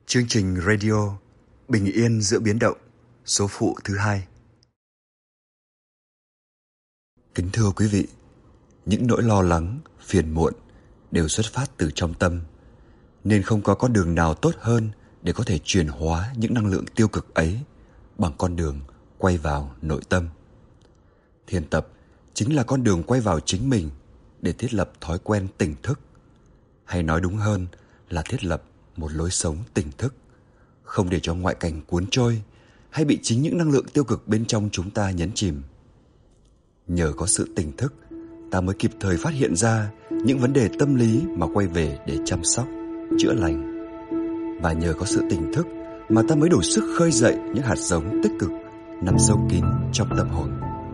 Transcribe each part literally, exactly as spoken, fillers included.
Chương trình radio Bình yên giữa biến động, số phụ thứ hai. Kính thưa quý vị, những nỗi lo lắng, phiền muộn đều xuất phát từ trong tâm, nên không có con đường nào tốt hơn để có thể chuyển hóa những năng lượng tiêu cực ấy bằng con đường quay vào nội tâm. Thiền tập chính là con đường quay vào chính mình để thiết lập thói quen tỉnh thức, hay nói đúng hơn là thiết lập một lối sống tỉnh thức, không để cho ngoại cảnh cuốn trôi hay bị chính những năng lượng tiêu cực bên trong chúng ta nhấn chìm. Nhờ có sự tỉnh thức, ta mới kịp thời phát hiện ra những vấn đề tâm lý mà quay về để chăm sóc, chữa lành. Và nhờ có sự tỉnh thức mà ta mới đủ sức khơi dậy những hạt giống tích cực nằm sâu kín trong tâm hồn.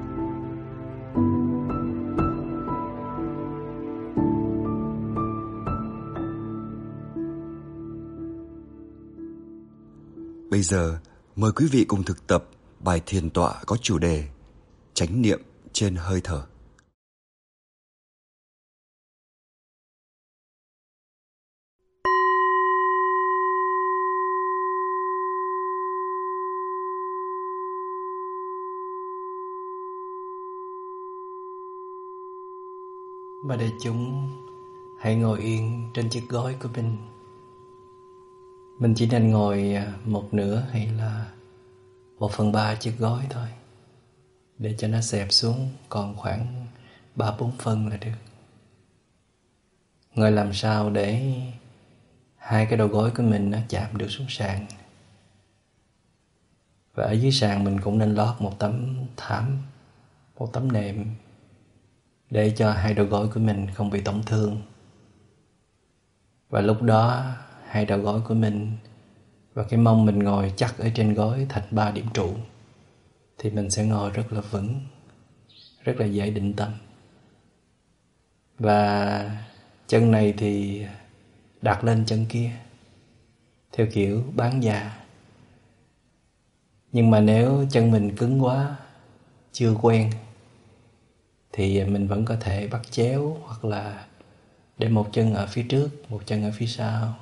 Bây giờ, mời quý vị cùng thực tập bài thiền tọa có chủ đề chánh niệm trên hơi thở. Và đại chúng hãy ngồi yên trên chiếc gối của mình. Mình chỉ nên ngồi một nửa hay là một phần ba chiếc gối thôi, để cho nó xẹp xuống còn khoảng ba bốn phân là được. Ngồi làm sao để hai cái đầu gối của mình nó chạm được xuống sàn. Và ở dưới sàn mình cũng nên lót một tấm thảm, một tấm nệm, để cho hai đầu gối của mình không bị tổn thương. Và lúc đó hai đầu gối của mình và cái mông mình ngồi chắc ở trên gối thành ba điểm trụ, thì mình sẽ ngồi rất là vững, rất là dễ định tâm. Và chân này thì đặt lên chân kia theo kiểu bán già. Nhưng mà nếu chân mình cứng quá, chưa quen, thì mình vẫn có thể bắt chéo, hoặc là để một chân ở phía trước, một chân ở phía sau.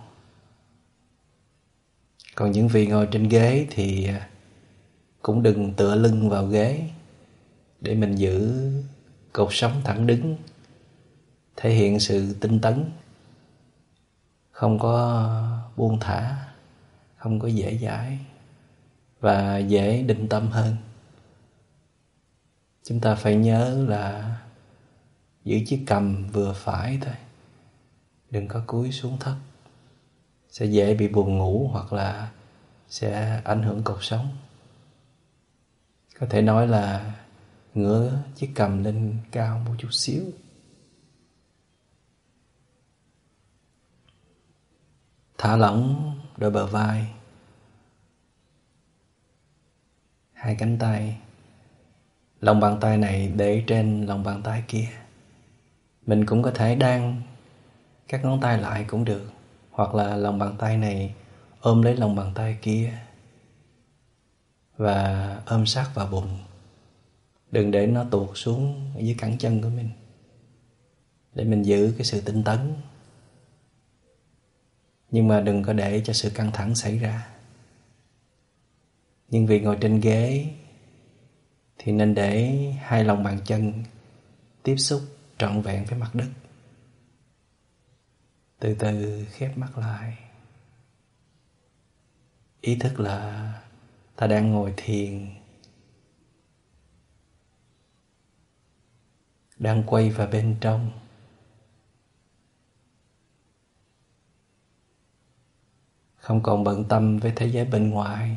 Còn những vị ngồi trên ghế thì cũng đừng tựa lưng vào ghế, để mình giữ cột sống thẳng đứng, thể hiện sự tinh tấn, không có buông thả, không có dễ dãi, và dễ định tâm hơn. Chúng ta phải nhớ là giữ chiếc cằm vừa phải thôi, đừng có cúi xuống thấp, sẽ dễ bị buồn ngủ hoặc là sẽ ảnh hưởng cột sống. Có thể nói là ngửa chiếc cằm lên cao một chút xíu. Thả lỏng đôi bờ vai, hai cánh tay. Lòng bàn tay này để trên lòng bàn tay kia. Mình cũng có thể đan các ngón tay lại cũng được, hoặc là lòng bàn tay này ôm lấy lòng bàn tay kia và ôm sát vào bụng. Đừng để nó tuột xuống ở dưới cẳng chân của mình, để mình giữ cái sự tinh tấn. Nhưng mà đừng có để cho sự căng thẳng xảy ra. Nhưng vì ngồi trên ghế thì nên để hai lòng bàn chân tiếp xúc trọn vẹn với mặt đất. Từ từ khép mắt lại. Ý thức là ta đang ngồi thiền, đang quay vào bên trong. Không còn bận tâm với thế giới bên ngoài.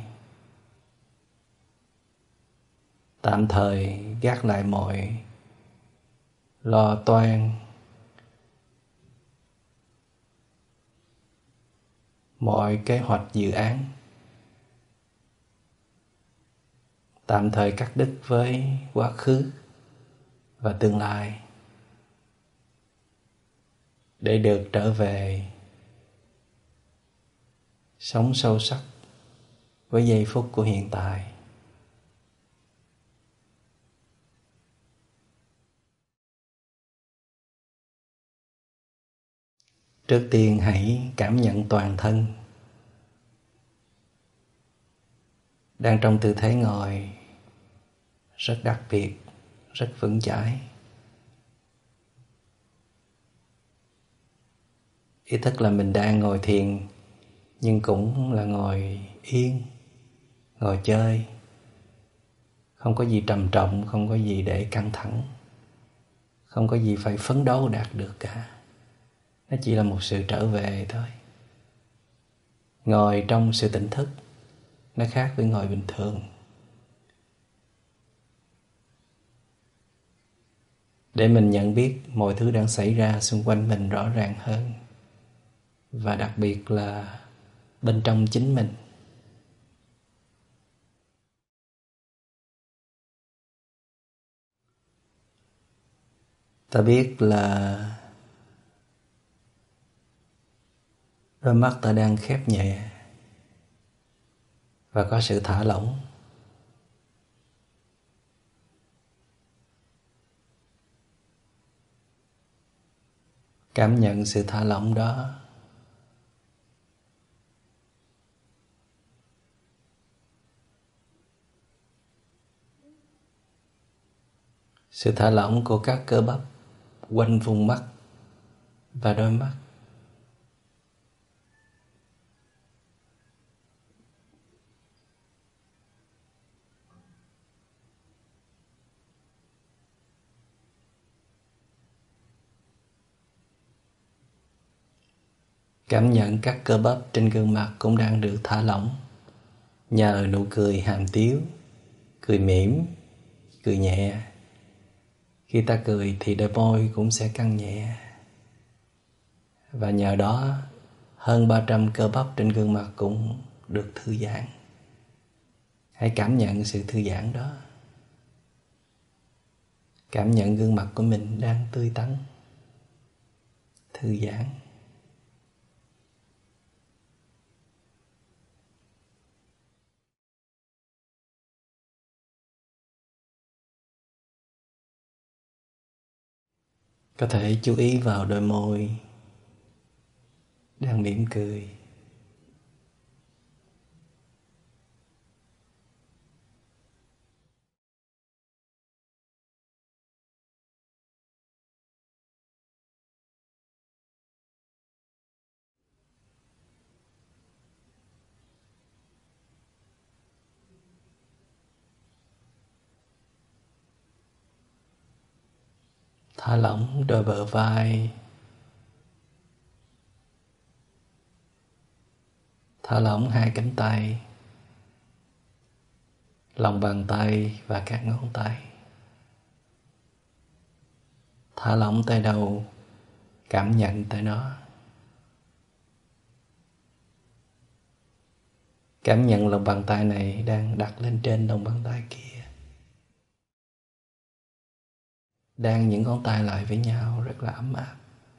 Tạm thời gác lại mọi lo toan, mọi kế hoạch dự án. Tạm thời cắt đứt với quá khứ và tương lai, để được trở về sống sâu sắc với giây phút của hiện tại. Trước tiên hãy cảm nhận toàn thân. đang trong tư thế ngồi rất đặc biệt, rất vững chãi. Ý thức là mình đang ngồi thiền, nhưng cũng là ngồi yên, ngồi chơi. Không có gì trầm trọng, không có gì để căng thẳng, không có gì phải phấn đấu đạt được cả. Nó chỉ là một sự trở về thôi. Ngồi trong sự tỉnh thức, nó khác với ngồi bình thường. Để mình nhận biết mọi thứ đang xảy ra xung quanh mình rõ ràng hơn, và đặc biệt là bên trong chính mình. Ta biết là đôi mắt ta đang khép nhẹ và có sự thả lỏng. Cảm nhận sự thả lỏng đó. Sự thả lỏng của các cơ bắp quanh vùng mắt và đôi mắt. Cảm nhận các cơ bắp trên gương mặt cũng đang được thả lỏng nhờ nụ cười hàm tiếu, cười mỉm, cười nhẹ. Khi ta cười thì đôi môi cũng sẽ căng nhẹ, và nhờ đó hơn ba trăm cơ bắp trên gương mặt cũng được thư giãn. Hãy cảm nhận sự thư giãn đó. Cảm nhận gương mặt của mình đang tươi tắn, thư giãn. Có thể chú ý vào đôi môi đang mỉm cười. Thả lỏng đôi bờ vai. Thả lỏng hai cánh tay, lòng bàn tay và các ngón tay. Thả lỏng tay đầu, cảm nhận tới nó. Cảm nhận lòng bàn tay này đang đặt lên trên lòng bàn tay kia. Đan những ngón tay lại với nhau rất là ấm áp.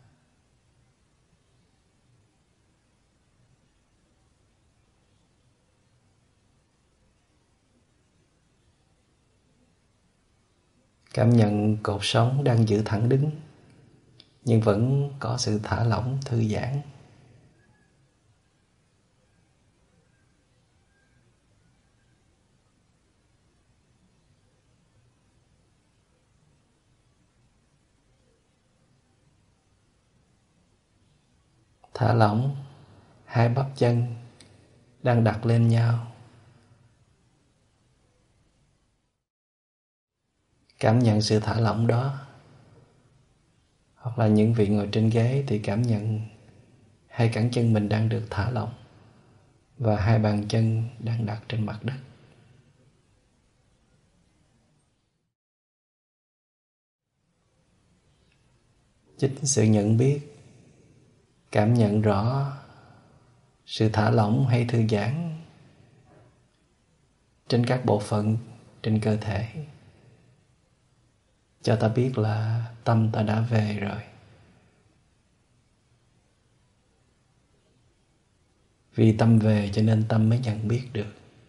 Cảm nhận cột sống đang giữ thẳng đứng, nhưng vẫn có sự thả lỏng, thư giãn. Thả lỏng hai bắp chân đang đặt lên nhau. Cảm nhận sự thả lỏng đó. Hoặc là những vị ngồi trên ghế thì cảm nhận hai cẳng chân mình đang được thả lỏng và hai bàn chân đang đặt trên mặt đất. Chính sự nhận biết, cảm nhận rõ sự thả lỏng hay thư giãn trên các bộ phận trên cơ thể cho ta biết là tâm ta đã về rồi. Vì tâm về cho nên tâm mới nhận biết được.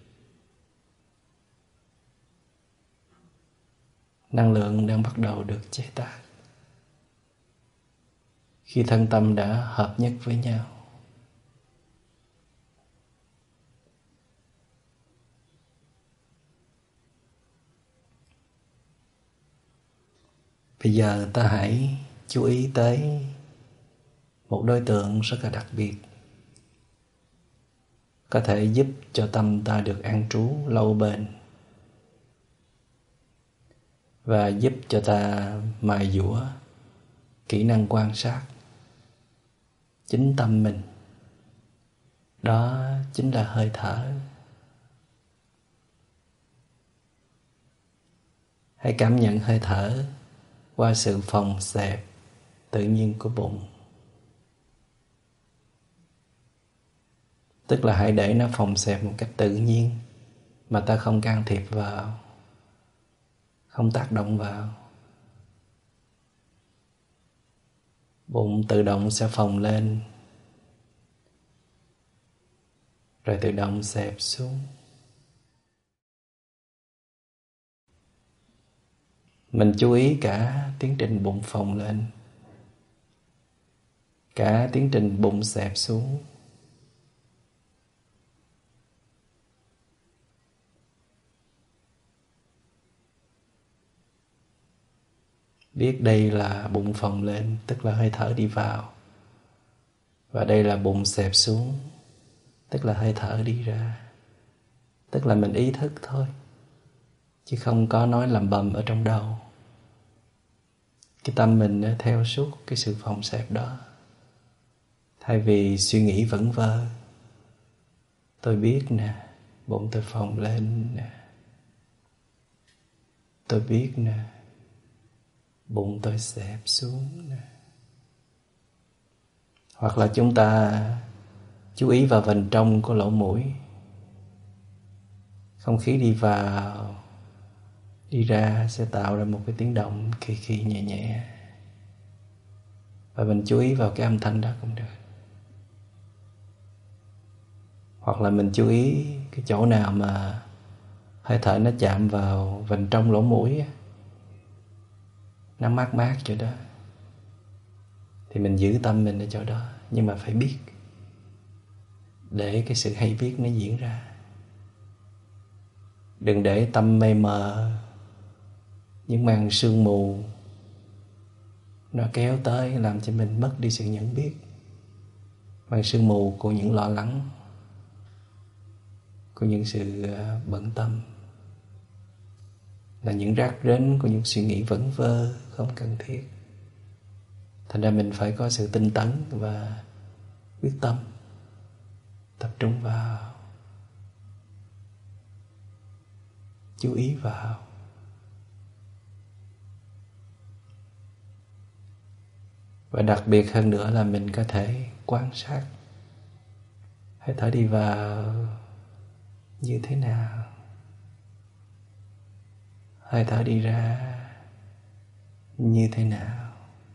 Năng lượng đang bắt đầu được chế tác khi thân tâm đã hợp nhất với nhau. Bây giờ ta hãy chú ý tới một đối tượng rất là đặc biệt, có thể giúp cho tâm ta được an trú lâu bền và giúp cho ta mài dũa kỹ năng quan sát chính tâm mình. Đó chính là hơi thở. Hãy cảm nhận hơi thở qua sự phồng xẹp tự nhiên của bụng. Tức là hãy để nó phồng xẹp một cách tự nhiên mà ta không can thiệp vào, không tác động vào. Bụng tự động sẽ phồng lên, rồi tự động xẹp xuống. Mình chú ý cả tiến trình bụng phồng lên, cả tiến trình bụng xẹp xuống. Biết đây là bụng phồng lên, tức là hơi thở đi vào. Và đây là bụng xẹp xuống, tức là hơi thở đi ra. Tức là mình ý thức thôi, chứ không có nói lầm bầm ở trong đầu. Cái tâm mình theo suốt cái sự phồng xẹp đó. Thay vì suy nghĩ vẩn vơ, tôi biết nè, bụng tôi phồng lên nè. Tôi biết nè, bụng tôi xẹp xuống nè. Hoặc là chúng ta chú ý vào vành trong của lỗ mũi. Không khí đi vào, đi ra sẽ tạo ra một cái tiếng động khi khi nhẹ nhẹ. Và mình chú ý vào cái âm thanh đó cũng được. Hoặc là mình chú ý cái chỗ nào mà hơi thở nó chạm vào vành trong lỗ mũi, nó mát mát chỗ đó, thì mình giữ tâm mình ở chỗ đó. Nhưng mà phải biết, để cái sự hay biết nó diễn ra. Đừng để tâm mây mờ, những màn sương mù nó kéo tới làm cho mình mất đi sự nhận biết. Màn sương mù của những lo lắng, của những sự bận tâm, là những rác rến của những suy nghĩ vẩn vơ không cần thiết. Thành ra mình phải có sự tinh tấn và quyết tâm, tập trung vào, chú ý vào. Và đặc biệt hơn nữa là mình có thể quan sát hơi thở đi vào như thế nào, hơi thở đi ra như thế nào.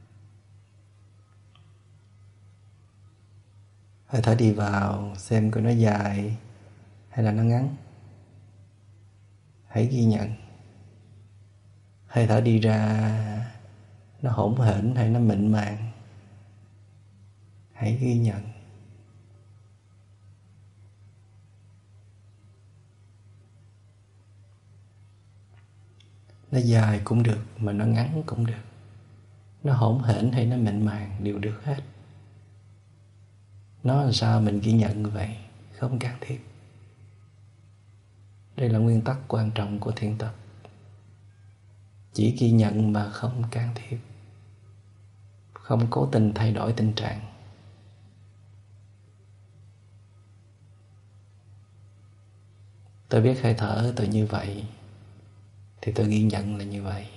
Hơi thở đi vào xem coi nó dài hay là nó ngắn. Hãy ghi nhận. Hơi thở đi ra nó hỗn hển hay nó mịn màng. Hãy ghi nhận. Nó dài cũng được mà nó ngắn cũng được. Nó hỗn hển hay nó mịn màng đều được hết. Nó làm sao mình ghi nhận như vậy, không can thiệp. Đây là nguyên tắc quan trọng của thiền tập. Chỉ ghi nhận mà không can thiệp, không cố tình thay đổi tình trạng. Tôi biết hơi thở tôi như vậy, thì tôi ghi nhận là như vậy.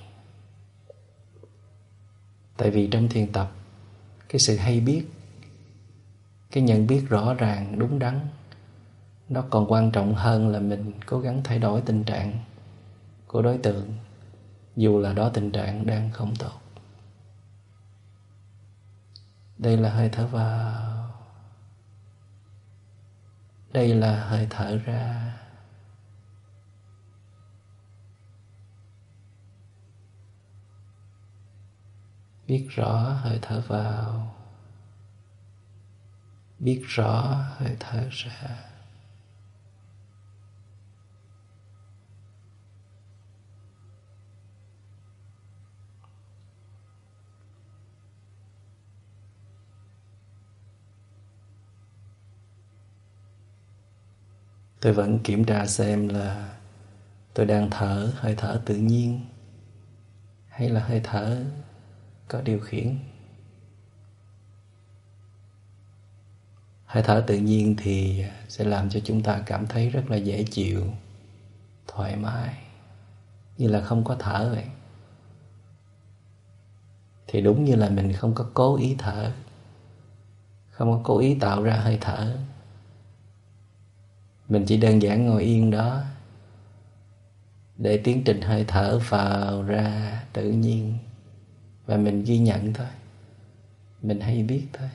Tại vì trong thiền tập, cái sự hay biết, cái nhận biết rõ ràng, đúng đắn, nó còn quan trọng hơn là mình cố gắng thay đổi tình trạng của đối tượng, dù là đó tình trạng đang không tốt. Đây là hơi thở vào, đây là hơi thở ra. Biết rõ hơi thở vào, biết rõ hơi thở ra. Tôi vẫn kiểm tra xem là tôi đang thở hơi thở tự nhiên hay là hơi thở có điều khiển. Hơi thở tự nhiên thì sẽ làm cho chúng ta cảm thấy rất là dễ chịu, thoải mái, như là không có thở vậy. Thì đúng như là mình không có cố ý thở, không có cố ý tạo ra hơi thở. Mình chỉ đơn giản ngồi yên đó để tiến trình hơi thở vào ra tự nhiên, và mình ghi nhận thôi, mình hay biết thôi.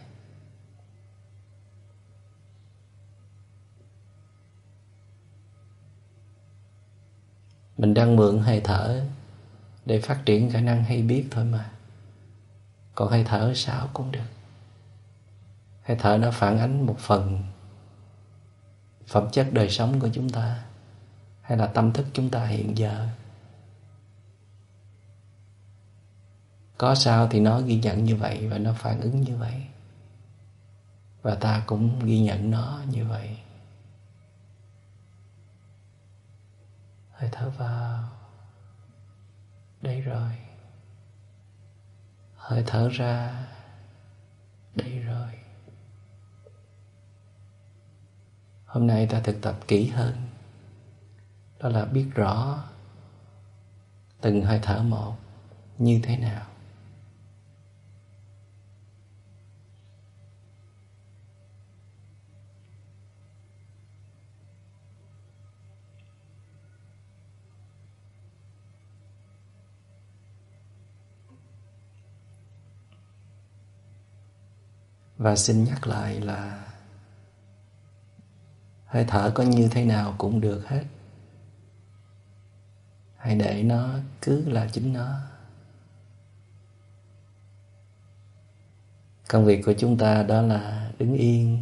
Mình đang mượn hơi thở để phát triển khả năng hay biết thôi mà. Còn hơi thở sao cũng được. Hơi thở nó phản ánh một phần phẩm chất đời sống của chúng ta, hay là tâm thức chúng ta hiện giờ. Có sao thì nó ghi nhận như vậy và nó phản ứng như vậy, và ta cũng ghi nhận nó như vậy. Hơi thở vào, đây rồi. Hơi thở ra, đây rồi. Hôm nay ta thực tập kỹ hơn, đó là biết rõ từng hơi thở một như thế nào. Và xin nhắc lại là hơi thở có như thế nào cũng được hết. Hãy để nó cứ là chính nó. Công việc của chúng ta đó là đứng yên,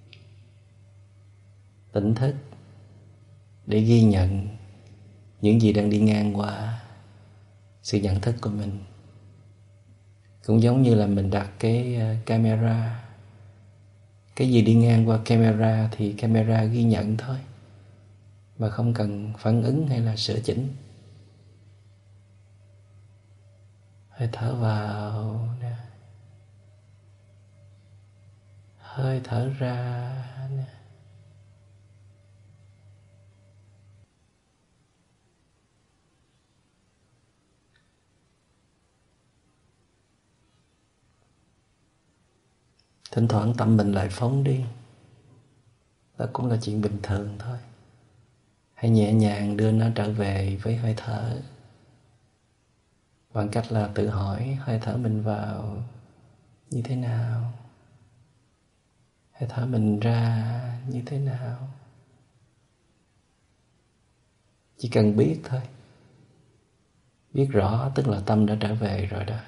tỉnh thức, để ghi nhận những gì đang đi ngang qua sự nhận thức của mình. Cũng giống như là mình đặt cái camera, cái gì đi ngang qua camera thì camera ghi nhận thôi, mà không cần phản ứng hay là sửa chỉnh. Hơi thở vào nè, hơi thở ra nè. Thỉnh thoảng tâm mình lại phóng đi, đó cũng là chuyện bình thường thôi. Hãy nhẹ nhàng đưa nó trở về với hơi thở, bằng cách là tự hỏi hơi thở mình vào như thế nào, hơi thở mình ra như thế nào. Chỉ cần biết thôi. Biết rõ tức là tâm đã trở về rồi đó.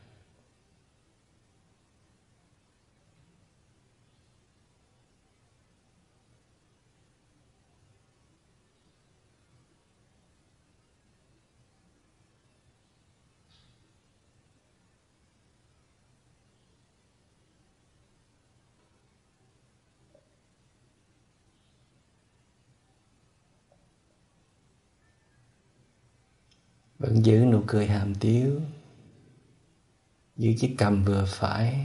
Vẫn giữ nụ cười hàm tiếu, giữ chiếc cằm vừa phải,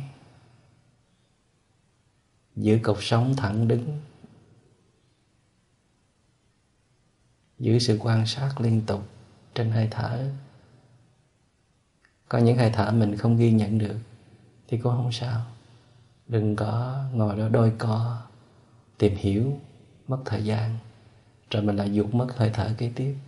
giữ cột sống thẳng đứng, giữ sự quan sát liên tục trên hơi thở. Có những hơi thở mình không ghi nhận được thì cũng không sao. Đừng có ngồi đó đôi co, tìm hiểu, mất thời gian, rồi mình lại vụt mất hơi thở kế tiếp.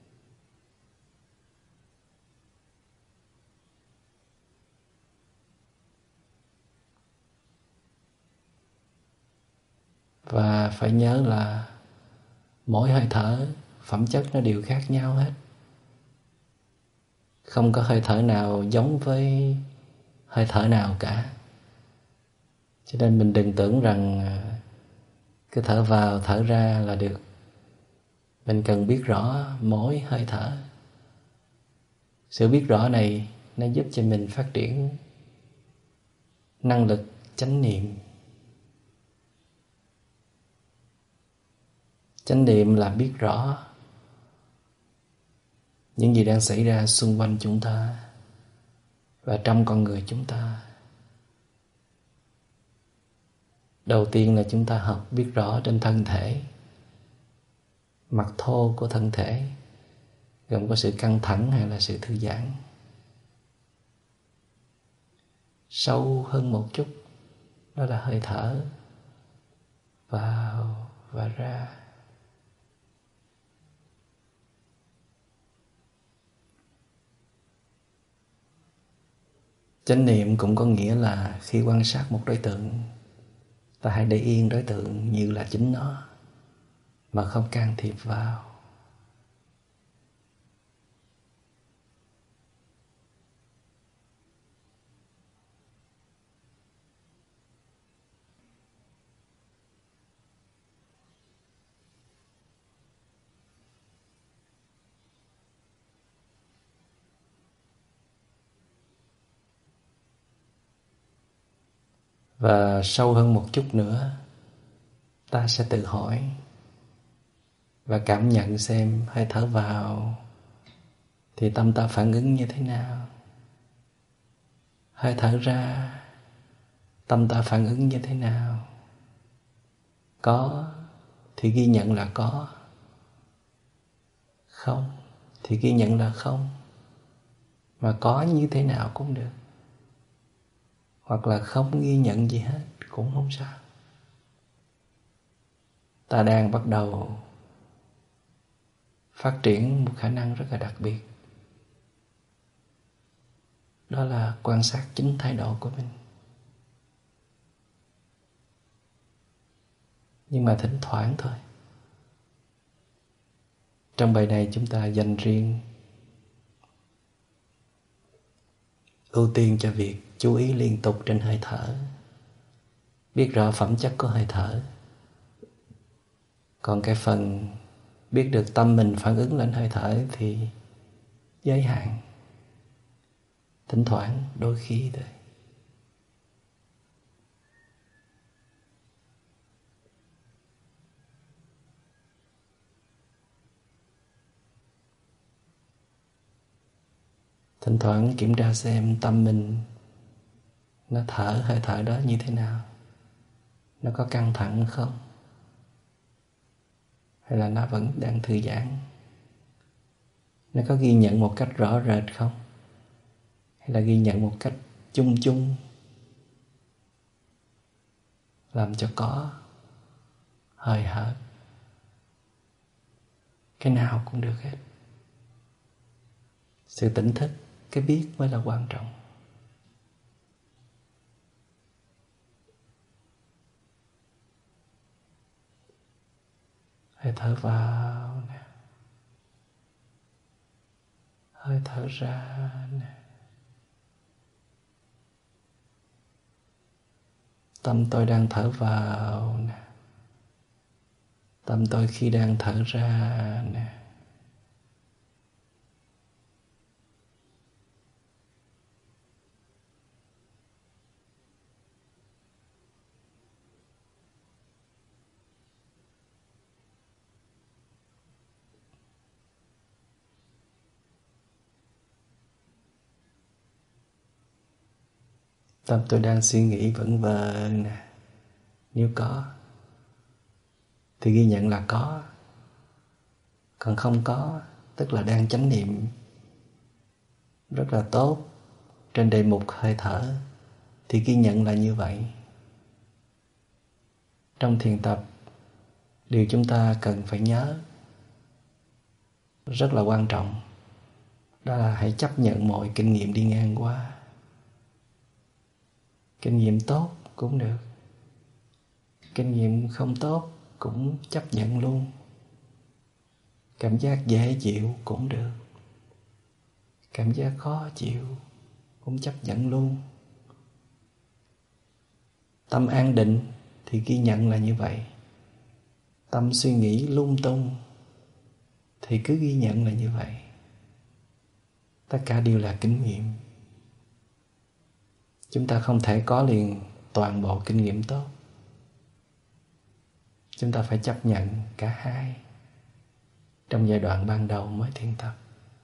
Và phải nhớ là mỗi hơi thở, phẩm chất nó đều khác nhau hết. Không có hơi thở nào giống với hơi thở nào cả. Cho nên mình đừng tưởng rằng cứ thở vào thở ra là được. Mình cần biết rõ mỗi hơi thở. Sự biết rõ này nó giúp cho mình phát triển năng lực chánh niệm. Chánh niệm là biết rõ những gì đang xảy ra xung quanh chúng ta và trong con người chúng ta. Đầu tiên là chúng ta học biết rõ trên thân thể. Mặt thô của thân thể gồm có sự căng thẳng hay là sự thư giãn. Sâu hơn một chút, đó là hơi thở vào và ra. Chánh niệm cũng có nghĩa là khi quan sát một đối tượng, ta hãy để yên đối tượng như là chính nó, mà không can thiệp vào. Và sâu hơn một chút nữa, ta sẽ tự hỏi và cảm nhận xem hơi thở vào thì tâm ta phản ứng như thế nào. Hơi thở ra, tâm ta phản ứng như thế nào. Có thì ghi nhận là có, không thì ghi nhận là không. Mà có như thế nào cũng được, hoặc là không ghi nhận gì hết cũng không sao. Ta đang bắt đầu phát triển một khả năng rất là đặc biệt, đó là quan sát chính thái độ của mình. Nhưng mà thỉnh thoảng thôi. Trong bài này chúng ta dành riêng ưu tiên cho việc chú ý liên tục trên hơi thở, biết rõ phẩm chất của hơi thở. Còn cái phần biết được tâm mình phản ứng lên hơi thở thì giới hạn, thỉnh thoảng đôi khi thôi. Thỉnh thoảng kiểm tra xem tâm mình nó thở hơi thở đó như thế nào. Nó có căng thẳng không? Hay là nó vẫn đang thư giãn? Nó có ghi nhận một cách rõ rệt không? Hay là ghi nhận một cách chung chung? Làm cho có, hời hợt. Cái nào cũng được hết. Sự tỉnh thức, cái biết mới là quan trọng. Hơi thở vào nè, hơi thở ra nè. Tâm tôi đang thở vào nè, tâm tôi khi đang thở ra nè. Tâm tôi đang suy nghĩ vẩn vơ nè. Nếu có thì ghi nhận là có. Còn không có, tức là đang chánh niệm rất là tốt trên đề mục hơi thở, thì ghi nhận là như vậy. Trong thiền tập, điều chúng ta cần phải nhớ rất là quan trọng, đó là hãy chấp nhận mọi kinh nghiệm đi ngang qua. Kinh nghiệm tốt cũng được, kinh nghiệm không tốt cũng chấp nhận luôn. Cảm giác dễ chịu cũng được, cảm giác khó chịu cũng chấp nhận luôn. Tâm an định thì ghi nhận là như vậy. Tâm suy nghĩ lung tung thì cứ ghi nhận là như vậy. Tất cả đều là kinh nghiệm. Chúng ta không thể có liền toàn bộ kinh nghiệm tốt. Chúng ta phải chấp nhận cả hai trong giai đoạn ban đầu mới thiền tập.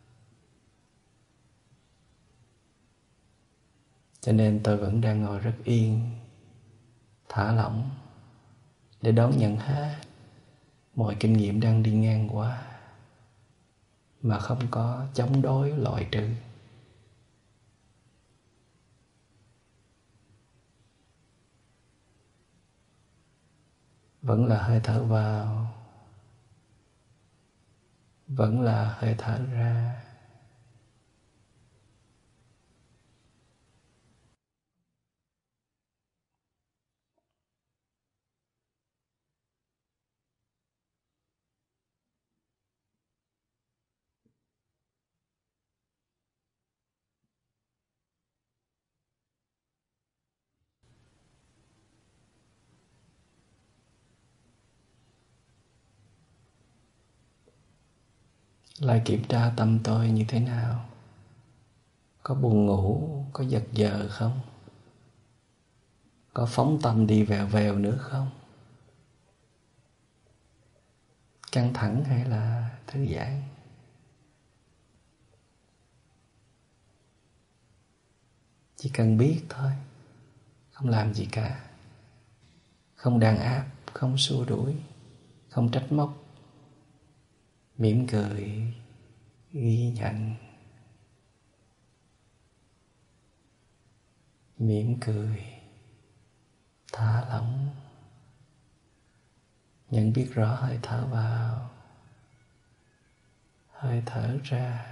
Cho nên tôi vẫn đang ngồi rất yên, thả lỏng để đón nhận hết mọi kinh nghiệm đang đi ngang qua, mà không có chống đối loại trừ. Vẫn là hơi thở vào, vẫn là hơi thở ra. Lại kiểm tra tâm tôi như thế nào. Có buồn ngủ, có giật giờ không? Có phóng tâm đi vèo vèo nữa không? Căng thẳng hay là thư giãn? Chỉ cần biết thôi, không làm gì cả. Không đàn áp, không xua đuổi, không trách móc. Mỉm cười, ghi nhận. Mỉm cười, thả lỏng. Nhận biết rõ hơi thở vào, hơi thở ra.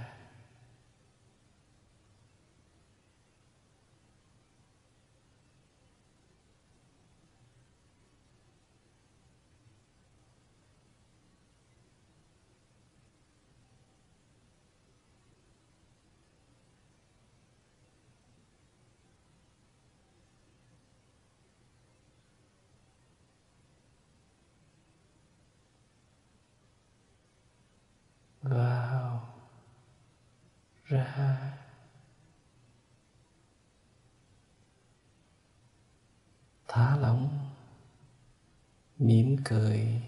Vào, ra. Thả lỏng, mỉm cười.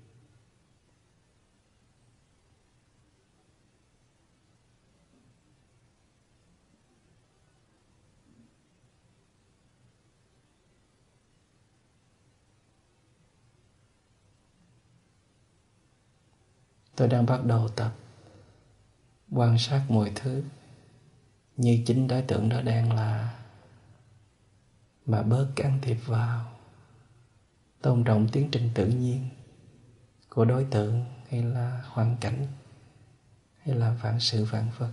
Tôi đang bắt đầu tập quan sát mọi thứ như chính đối tượng đó đang là, mà bớt can thiệp vào. Tôn trọng tiến trình tự nhiên của đối tượng hay là hoàn cảnh hay là vạn sự vạn vật.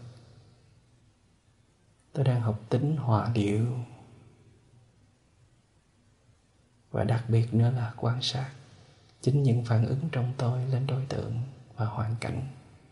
Tôi đang học tính hòa điệu, và đặc biệt nữa là quan sát chính những phản ứng trong tôi lên đối tượng và hoàn cảnh.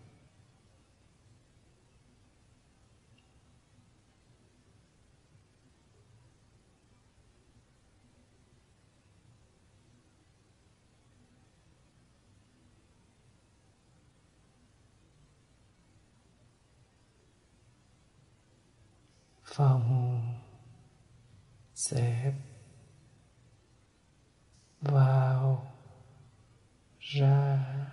Phòng xếp vào ra.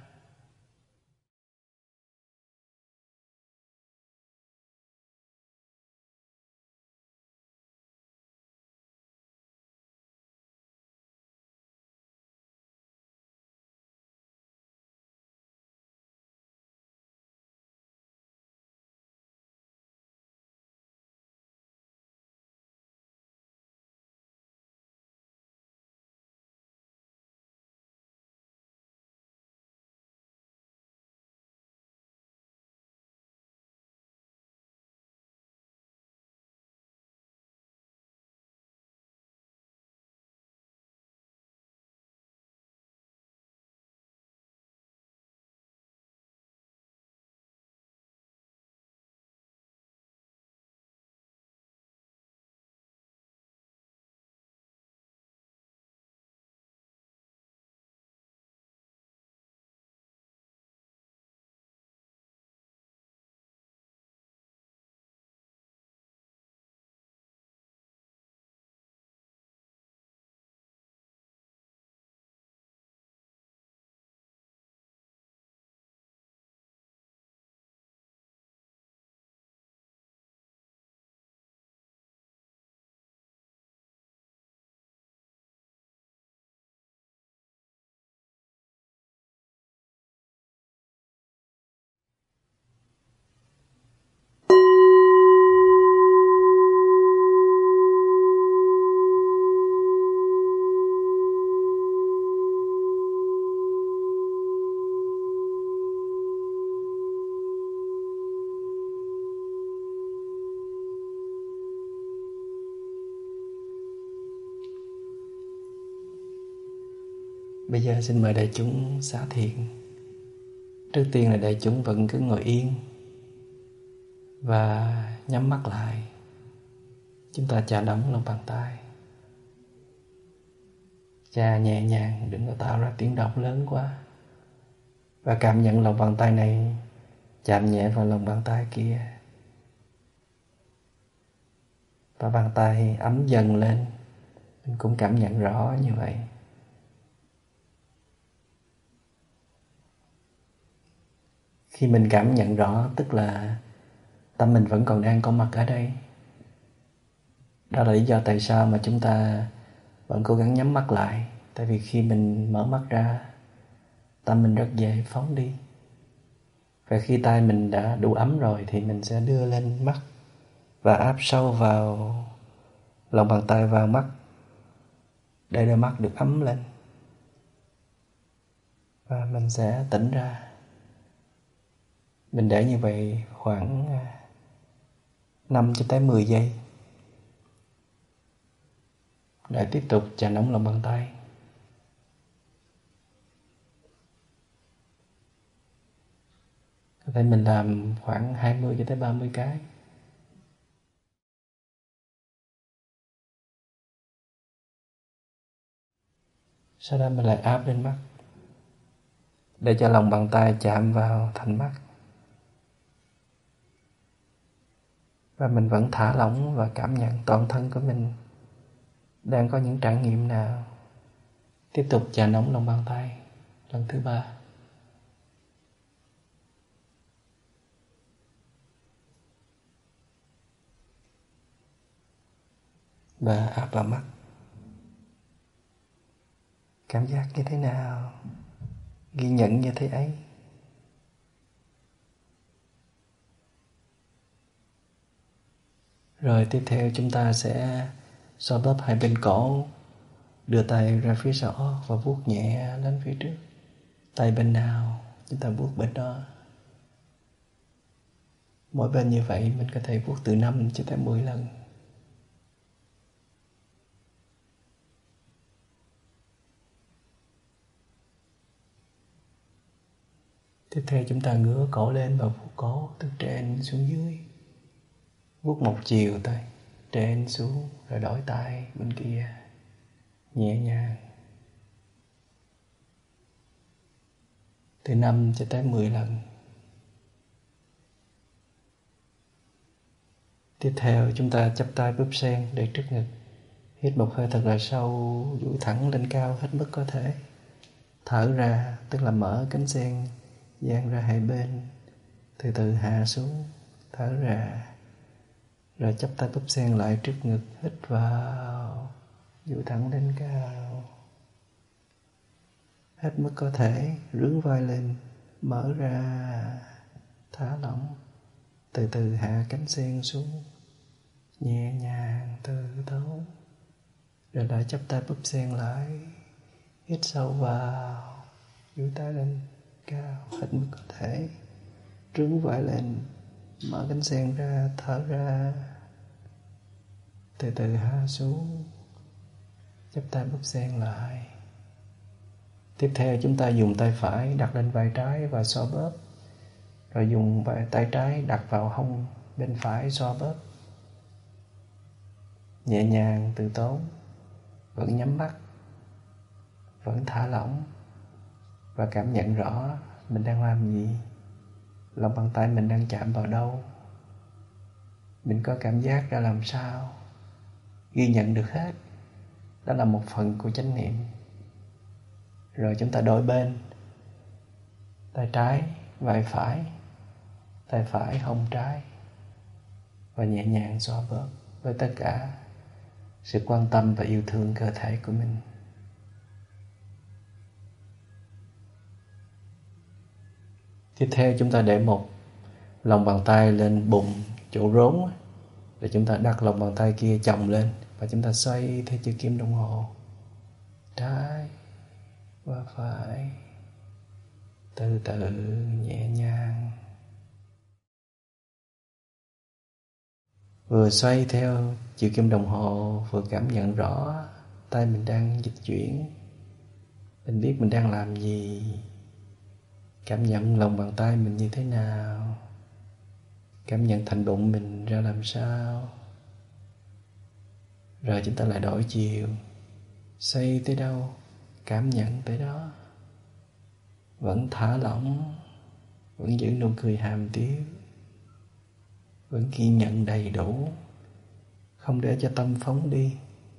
Bây giờ xin mời đại chúng xá thiền. Trước tiên là đại chúng vẫn cứ ngồi yên và nhắm mắt lại. Chúng ta chà nóng lòng bàn tay. Chà nhẹ nhàng, đừng có tạo ra tiếng động lớn quá. Và cảm nhận lòng bàn tay này chạm nhẹ vào lòng bàn tay kia. Và bàn tay ấm dần lên. Mình cũng cảm nhận rõ như vậy. Khi mình cảm nhận rõ tức là tâm mình vẫn còn đang có mặt ở đây. Đó là lý do tại sao mà chúng ta vẫn cố gắng nhắm mắt lại. Tại vì khi mình mở mắt ra, tâm mình rất dễ phóng đi. Và khi tay mình đã đủ ấm rồi thì mình sẽ đưa lên mắt và áp sâu vào lòng bàn tay vào mắt để đôi mắt được ấm lên. Và mình sẽ tỉnh ra. Mình để như vậy khoảng năm cho tới mười giây. Để tiếp tục chà nóng lòng bàn tay. Có thể mình làm khoảng hai mươi cho tới ba mươi cái. Sau đó mình lại áp lên mắt để cho lòng bàn tay chạm vào thành mắt. Và mình vẫn thả lỏng và cảm nhận toàn thân của mình đang có những trải nghiệm nào. Tiếp tục chà nóng lòng bàn tay lần thứ ba. Và áp vào mắt. Cảm giác như thế nào? Ghi nhận như thế ấy. Rồi tiếp theo chúng ta sẽ xoa bóp hai bên cổ, đưa tay ra phía sau và vuốt nhẹ lên phía trước. Tay bên nào chúng ta vuốt bên đó. Mỗi bên như vậy mình có thể vuốt từ năm cho tới mười lần. Tiếp theo chúng ta ngửa cổ lên và vuốt cổ từ trên xuống dưới. Vuốt một chiều thôi, trên xuống rồi đổi tay bên kia. Nhẹ nhàng. Từ năm cho tới mười lần. Tiếp theo chúng ta chắp tay búp sen để trước ngực. Hít một hơi thật là sâu, duỗi thẳng lên cao hết mức có thể. Thở ra tức là mở cánh sen dang ra hai bên, từ từ hạ xuống, thở ra. Rồi chắp tay búp sen lại trước ngực, hít vào, duỗi thẳng lên cao. Hết mức có thể, rướn vai lên, mở ra, thả lỏng, từ từ hạ cánh sen xuống, nhẹ nhàng, từ tốn. Rồi lại chắp tay búp sen lại, hít sâu vào, duỗi tay lên cao, hết mức có thể, rướn vai lên, mở cánh sen ra, thở ra, từ từ hạ xuống, chắp tay búp sen lại. Tiếp theo chúng ta dùng tay phải đặt lên vai trái và xoa bóp. Rồi dùng tay trái đặt vào hông bên phải xoa bóp. Nhẹ nhàng, từ tốn, vẫn nhắm mắt, vẫn thả lỏng. Và cảm nhận rõ mình đang làm gì. Lòng bàn tay mình đang chạm vào đâu. Mình có cảm giác ra làm sao. Ghi nhận được hết. Đó là một phần của chánh niệm. Rồi chúng ta đổi bên. Tay trái, vai phải. Tay phải, hông trái. Và nhẹ nhàng xoa bóp với tất cả sự quan tâm và yêu thương cơ thể của mình. Tiếp theo chúng ta để một lòng bàn tay lên bụng chỗ rốn. Để chúng ta đặt lòng bàn tay kia chồng lên. Và chúng ta xoay theo chiều kim đồng hồ. Trái và phải. Từ từ nhẹ nhàng. Vừa xoay theo chiều kim đồng hồ, vừa cảm nhận rõ tay mình đang dịch chuyển. Mình biết mình đang làm gì, cảm nhận lòng bàn tay mình như thế nào, cảm nhận thành bụng mình ra làm sao. Rồi chúng ta lại đổi chiều, xoay tới đâu, cảm nhận tới đó. Vẫn thả lỏng, vẫn giữ nụ cười hàm tiếu, vẫn ghi nhận đầy đủ, không để cho tâm phóng đi.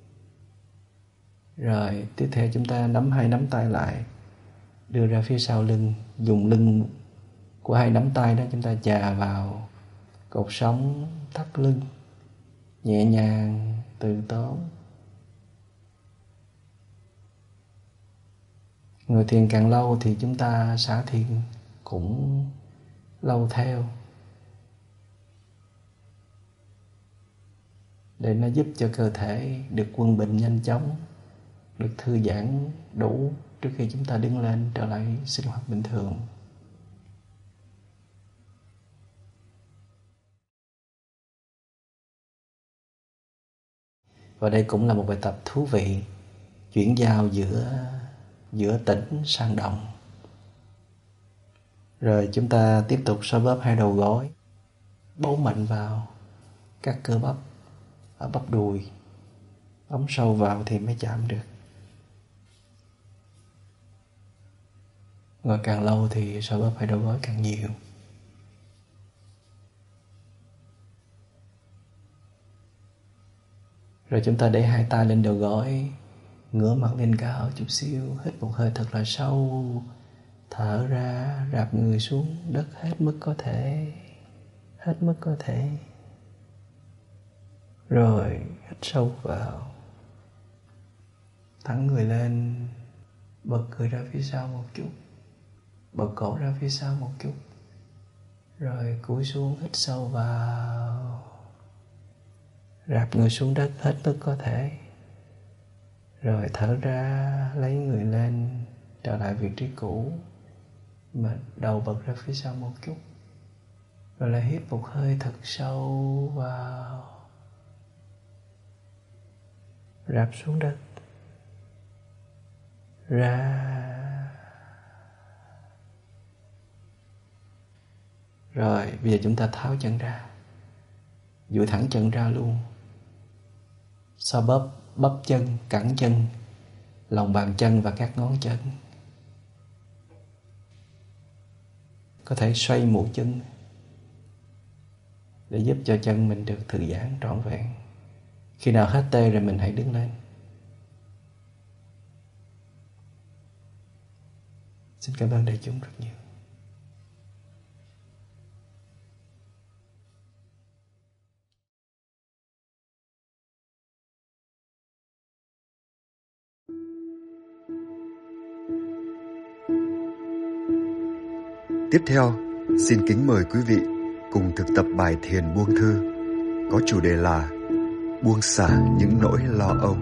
Rồi tiếp theo chúng ta nắm hai nắm tay lại, đưa ra phía sau lưng, dùng lưng của hai nắm tay đó chúng ta chà vào cột sống thắt lưng, nhẹ nhàng, từ tốn. Ngồi thiền càng lâu thì chúng ta xả thiền cũng lâu theo, để nó giúp cho cơ thể được quân bình nhanh chóng, được thư giãn đủ trước khi chúng ta đứng lên trở lại sinh hoạt bình thường. Và đây cũng là một bài tập thú vị, chuyển giao giữa giữa tĩnh sang động. Rồi chúng ta tiếp tục xoa bóp hai đầu gối, bấu mạnh vào các cơ bắp ở bắp đùi, bấm sâu vào thì mới chạm được. Ngồi càng lâu thì xoa bóp hai đầu gối càng nhiều. Rồi chúng ta để hai tay lên đầu gối, ngửa mặt lên cao chút xíu, hít một hơi thật là sâu, thở ra, rạp người xuống đất hết mức có thể, hết mức có thể. Rồi hít sâu vào, thẳng người lên, bật người ra phía sau một chút, bật cổ ra phía sau một chút. Rồi cúi xuống, hít sâu vào, rạp người xuống đất hết mức có thể. Rồi thở ra, lấy người lên, trở lại vị trí cũ, mà đầu bật ra phía sau một chút. Rồi lại hít một hơi thật sâu vào, rạp xuống đất, ra. Rồi bây giờ chúng ta tháo chân ra, duỗi thẳng chân ra luôn, xoa bóp bắp chân, cẳng chân, lòng bàn chân và các ngón chân. Có thể xoay mũi chân để giúp cho chân mình được thư giãn trọn vẹn. Khi nào hết tê rồi mình hãy đứng lên. Xin cảm ơn đại chúng rất nhiều. Tiếp theo, xin kính mời quý vị cùng thực tập bài thiền buông thư có chủ đề là buông xả những nỗi lo âu.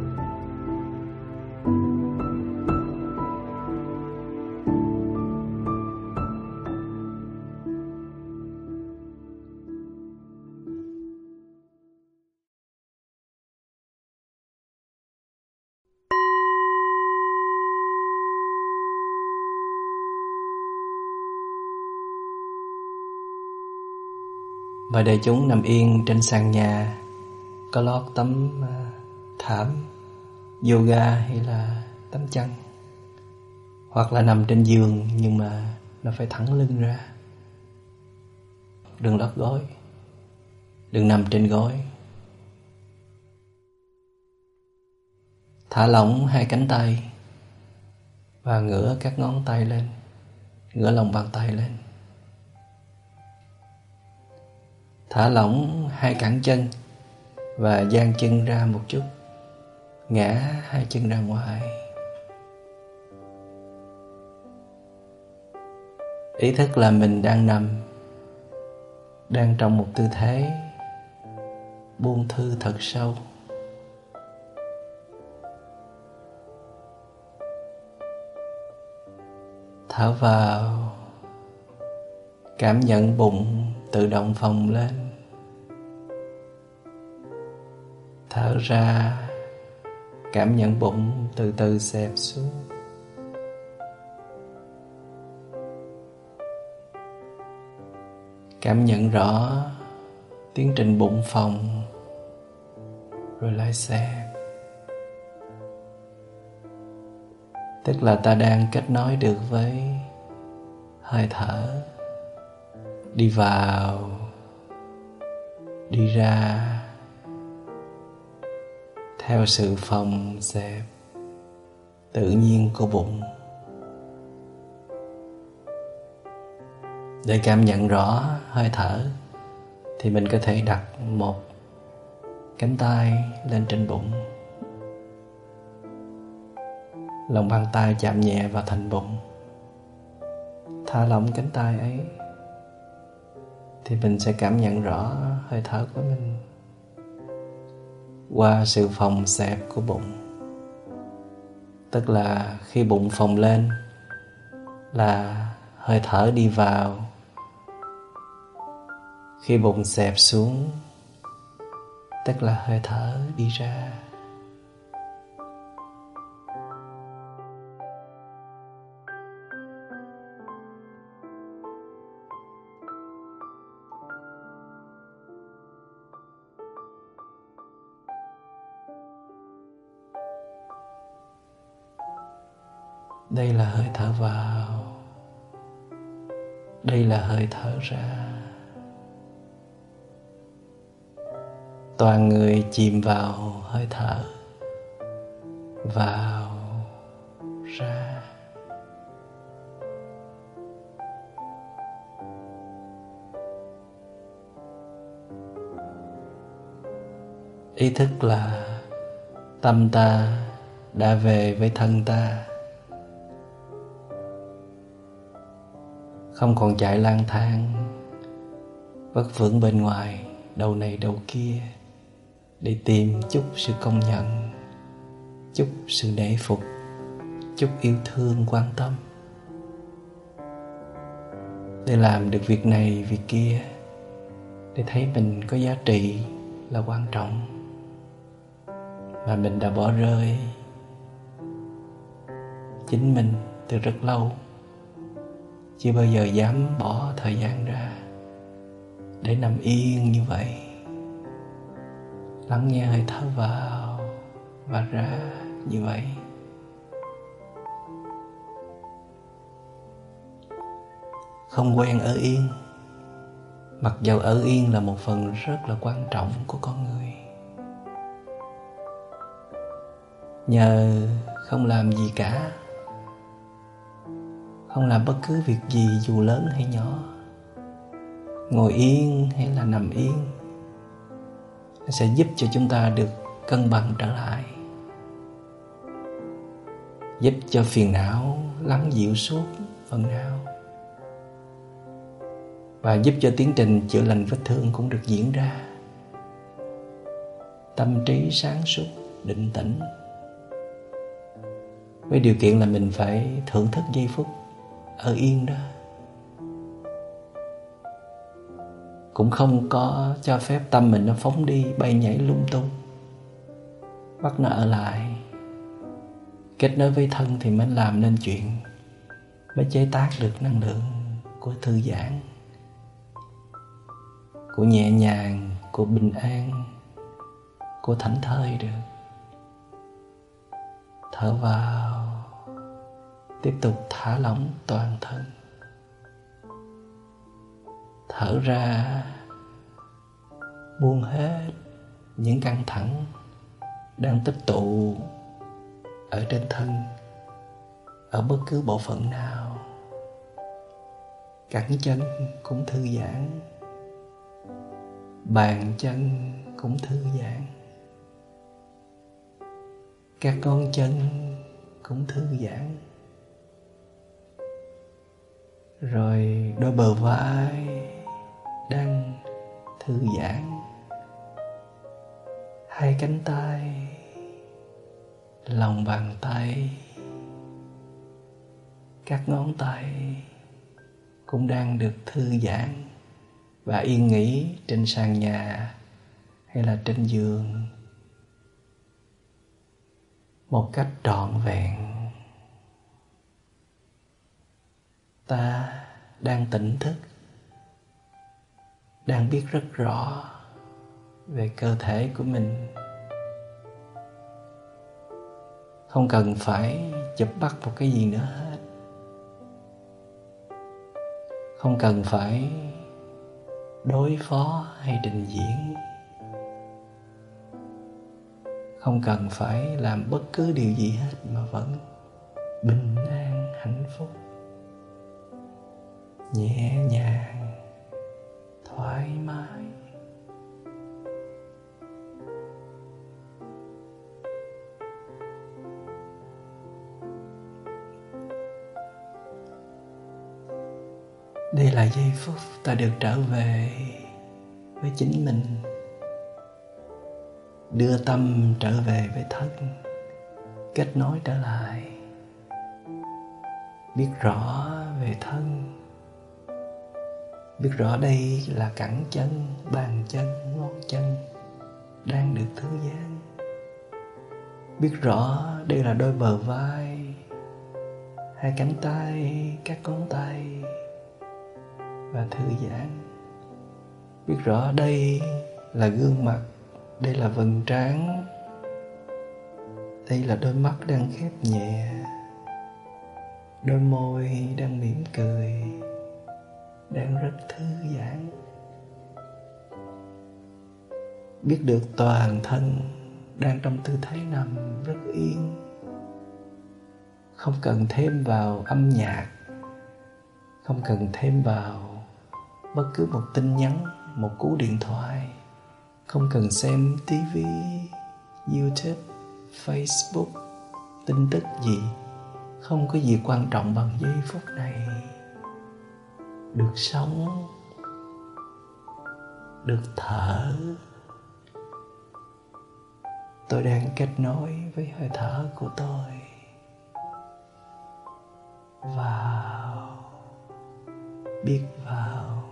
Mời đại chúng nằm yên trên sàn nhà, có lót tấm thảm yoga hay là tấm chăn, hoặc là nằm trên giường nhưng mà nó phải thẳng lưng ra. Đừng lót gối, đừng nằm trên gối. Thả lỏng hai cánh tay và ngửa các ngón tay lên, ngửa lòng bàn tay lên. Thả lỏng hai cẳng chân và dang chân ra một chút, ngã hai chân ra ngoài. Ý thức là mình đang nằm, đang trong một tư thế buông thư thật sâu. Thở vào, cảm nhận bụng tự động phồng lên. Thở ra, cảm nhận bụng từ từ xẹp xuống. Cảm nhận rõ tiến trình bụng phồng rồi lại xẹp. Tức là ta đang kết nối được với hơi thở, đi vào, đi ra theo sự phồng xẹp tự nhiên của bụng. Để cảm nhận rõ hơi thở thì mình có thể đặt một cánh tay lên trên bụng, lòng bàn tay chạm nhẹ vào thành bụng. Thả lỏng cánh tay ấy thì mình sẽ cảm nhận rõ hơi thở của mình qua sự phồng xẹp của bụng. Tức là khi bụng phồng lên là hơi thở đi vào, khi bụng xẹp xuống tức là hơi thở đi ra. Đây là hơi thở vào, đây là hơi thở ra. Toàn người chìm vào hơi thở, vào, ra. Ý thức là tâm ta đã về với thân ta, không còn chạy lang thang vất vưởng bên ngoài đầu này đầu kia để tìm chút sự công nhận, chút sự nể phục, chút yêu thương quan tâm. Để làm được việc này việc kia, để thấy mình có giá trị là quan trọng, mà mình đã bỏ rơi chính mình từ rất lâu, chưa bao giờ dám bỏ thời gian ra để nằm yên như vậy, lắng nghe hơi thở vào và ra như vậy. Không quen ở yên, mặc dầu ở yên là một phần rất là quan trọng của con người. Nhờ không làm gì cả, không làm bất cứ việc gì dù lớn hay nhỏ, ngồi yên hay là nằm yên, nó sẽ giúp cho chúng ta được cân bằng trở lại, giúp cho phiền não lắng dịu suốt phần nào, và giúp cho tiến trình chữa lành vết thương cũng được diễn ra. Tâm trí sáng suốt, định tĩnh, với điều kiện là mình phải thưởng thức giây phút ở yên đó. Cũng không có cho phép tâm mình nó phóng đi, bay nhảy lung tung, bắt nó ở lại. Kết nối với thân thì mới làm nên chuyện, mới chế tác được năng lượng của thư giãn, của nhẹ nhàng, của bình an, của thảnh thơi được. Thở vào, tiếp tục thả lỏng toàn thân. Thở ra, buông hết những căng thẳng đang tích tụ ở trên thân, ở bất cứ bộ phận nào. Cẳng chân cũng thư giãn, bàn chân cũng thư giãn, các ngón chân cũng thư giãn, rồi đôi bờ vai đang thư giãn, hai cánh tay, lòng bàn tay, các ngón tay cũng đang được thư giãn và yên nghỉ trên sàn nhà hay là trên giường một cách trọn vẹn. Ta đang tỉnh thức, đang biết rất rõ về cơ thể của mình. Không cần phải chụp bắt một cái gì nữa hết. Không cần phải đối phó hay trình diễn. Không cần phải làm bất cứ điều gì hết mà vẫn bình an, hạnh phúc, nhẹ nhàng, thoải mái. Đây là giây phút ta được trở về với chính mình, đưa tâm trở về với thân, kết nối trở lại, biết rõ về thân, biết rõ đây là cẳng chân, bàn chân, ngón chân đang được thư giãn, biết rõ đây là đôi bờ vai, hai cánh tay, các ngón tay và thư giãn, biết rõ đây là gương mặt, đây là vầng trán, đây là đôi mắt đang khép nhẹ, đôi môi đang mỉm cười, đang rất thư giãn. Biết được toàn thân đang trong tư thế nằm rất yên, không cần thêm vào âm nhạc, không cần thêm vào bất cứ một tin nhắn, một cú điện thoại, không cần xem tivi, YouTube, Facebook, tin tức gì. Không có gì quan trọng bằng giây phút này. Được sống, được thở. Tôi đang kết nối với hơi thở của tôi. Vào, biết vào,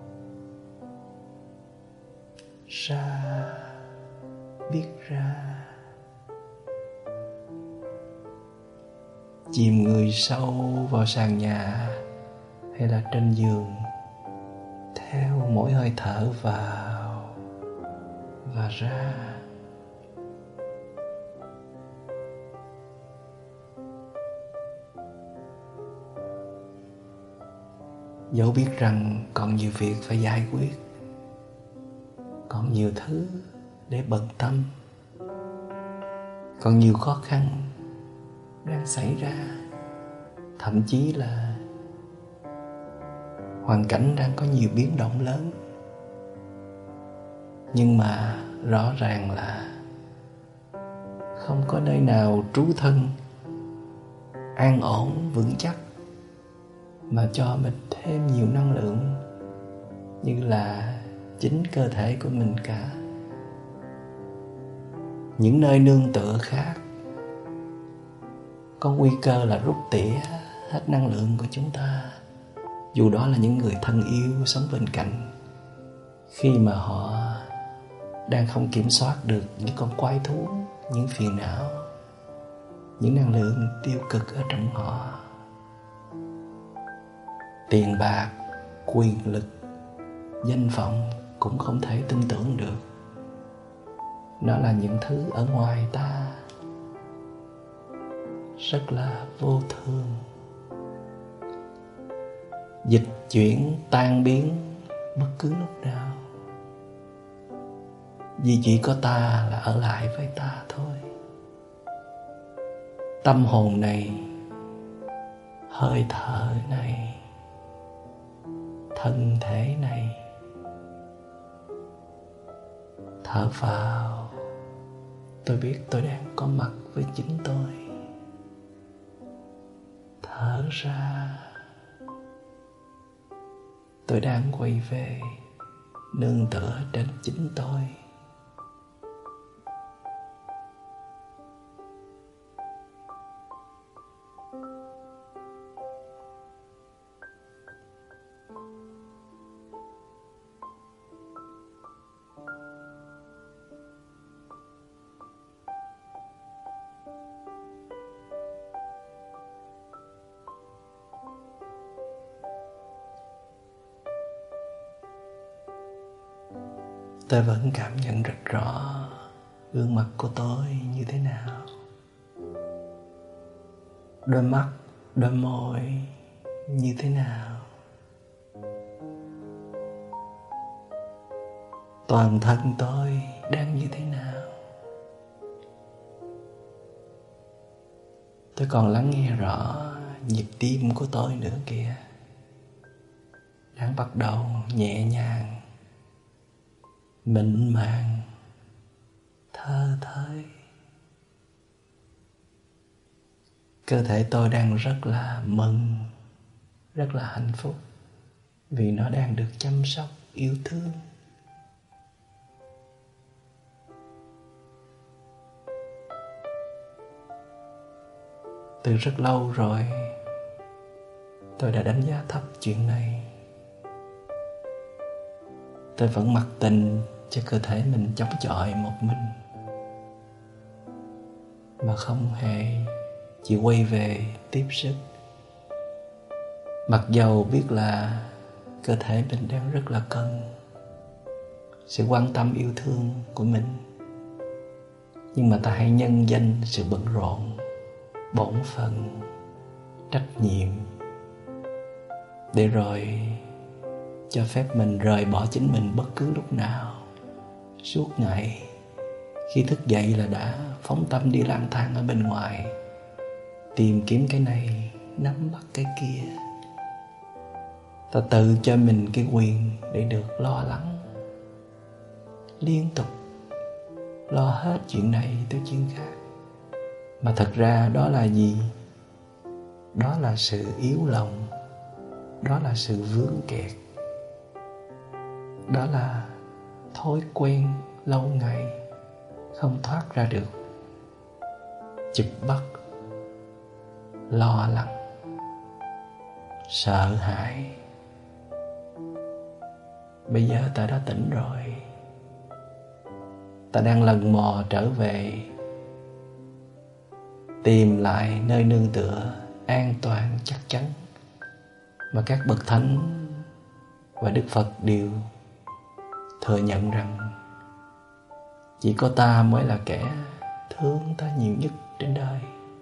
ra, biết ra. Chìm người sâu vào sàn nhà hay là trên giường, theo mỗi hơi thở vào và ra. Dẫu biết rằng còn nhiều việc phải giải quyết, còn nhiều thứ để bận tâm, còn nhiều khó khăn đang xảy ra, thậm chí là hoàn cảnh đang có nhiều biến động lớn. Nhưng mà rõ ràng là không có nơi nào trú thân an ổn vững chắc mà cho mình thêm nhiều năng lượng như là chính cơ thể của mình cả. Những nơi nương tựa khác có nguy cơ là rút tỉa hết năng lượng của chúng ta, dù đó là những người thân yêu sống bên cạnh, khi mà họ đang không kiểm soát được những con quái thú, những phiền não, những năng lượng tiêu cực ở trong họ. Tiền bạc, quyền lực, danh vọng cũng không thể tin tưởng được. Nó là những thứ ở ngoài ta, rất là vô thường, dịch chuyển tan biến bất cứ lúc nào, vì chỉ có ta là ở lại với ta thôi. Tâm hồn này, hơi thở này, thân thể này, thở vào, tôi biết tôi đang có mặt với chính tôi. Thở ra, tôi đang quay về nương tựa trên chính tôi. Tôi vẫn cảm nhận rất rõ gương mặt của tôi như thế nào. Đôi mắt, đôi môi như thế nào. Toàn thân tôi đang như thế nào. Tôi còn lắng nghe rõ nhịp tim của tôi nữa kìa. Đang bắt đầu nhẹ nhàng, mịn màng, thơ thới. Cơ thể tôi đang rất là mừng, rất là hạnh phúc vì nó đang được chăm sóc, yêu thương. Từ rất lâu rồi tôi đã đánh giá thấp chuyện này. Tôi vẫn mặc tình cho cơ thể mình chống chọi một mình, mà không hề chỉ quay về tiếp sức. Mặc dầu biết là cơ thể mình đang rất là cần sự quan tâm yêu thương của mình, nhưng mà ta hãy nhân danh sự bận rộn, bổn phận, trách nhiệm để rồi cho phép mình rời bỏ chính mình bất cứ lúc nào. Suốt ngày khi thức dậy là đã phóng tâm đi lang thang ở bên ngoài, tìm kiếm cái này, nắm bắt cái kia. Ta tự cho mình cái quyền để được lo lắng, liên tục lo hết chuyện này tới chuyện khác. Mà thật ra đó là gì? Đó là sự yếu lòng, đó là sự vướng kẹt, đó là thói quen lâu ngày không thoát ra được. Chụp bắt, lo lắng, sợ hãi. Bây giờ ta đã tỉnh rồi. Ta đang lần mò trở về, tìm lại nơi nương tựa an toàn chắc chắn mà các bậc thánh và Đức Phật đều thừa nhận rằng chỉ có ta mới là kẻ thương ta nhiều nhất trên đời.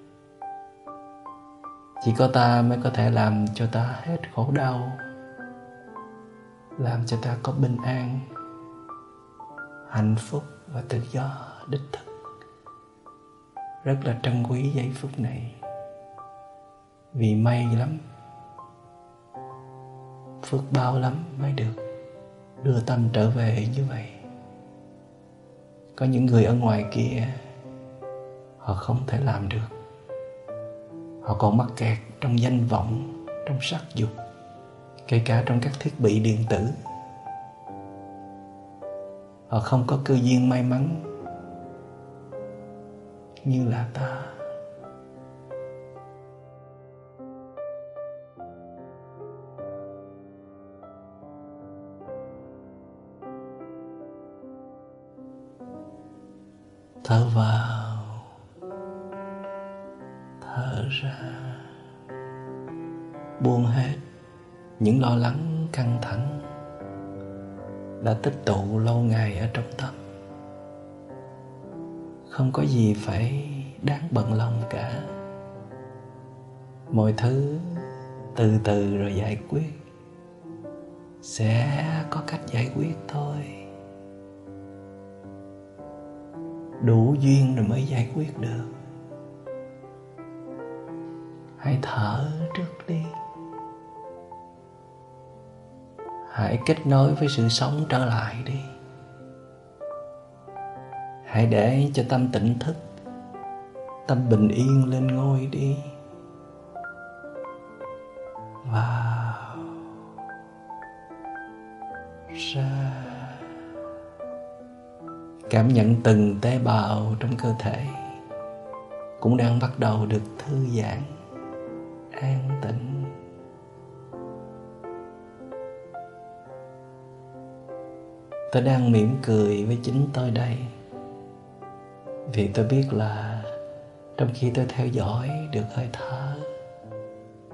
Chỉ có ta mới có thể làm cho ta hết khổ đau, làm cho ta có bình an, hạnh phúc và tự do đích thực. Rất là trân quý giây phút này, vì may lắm, phước báo lắm mới được đưa tâm trở về như vậy. Có những người ở ngoài kia họ không thể làm được. Họ còn mắc kẹt trong danh vọng, trong sắc dục, kể cả trong các thiết bị điện tử. Họ không có cơ duyên may mắn như là ta. Thở vào, thở ra, buông hết những lo lắng căng thẳng đã tích tụ lâu ngày ở trong tâm. Không có gì phải đáng bận lòng cả. Mọi thứ từ từ rồi giải quyết. Sẽ có cách giải quyết thôi. Đủ duyên rồi mới giải quyết được. Hãy thở trước đi. Hãy kết nối với sự sống trở lại đi. Hãy để cho tâm tỉnh thức, tâm bình yên lên ngôi đi. Vào, ra. Cảm nhận từng tế bào trong cơ thể cũng đang bắt đầu được thư giãn, an tĩnh. Tôi đang mỉm cười với chính tôi đây, vì tôi biết là trong khi tôi theo dõi được hơi thở,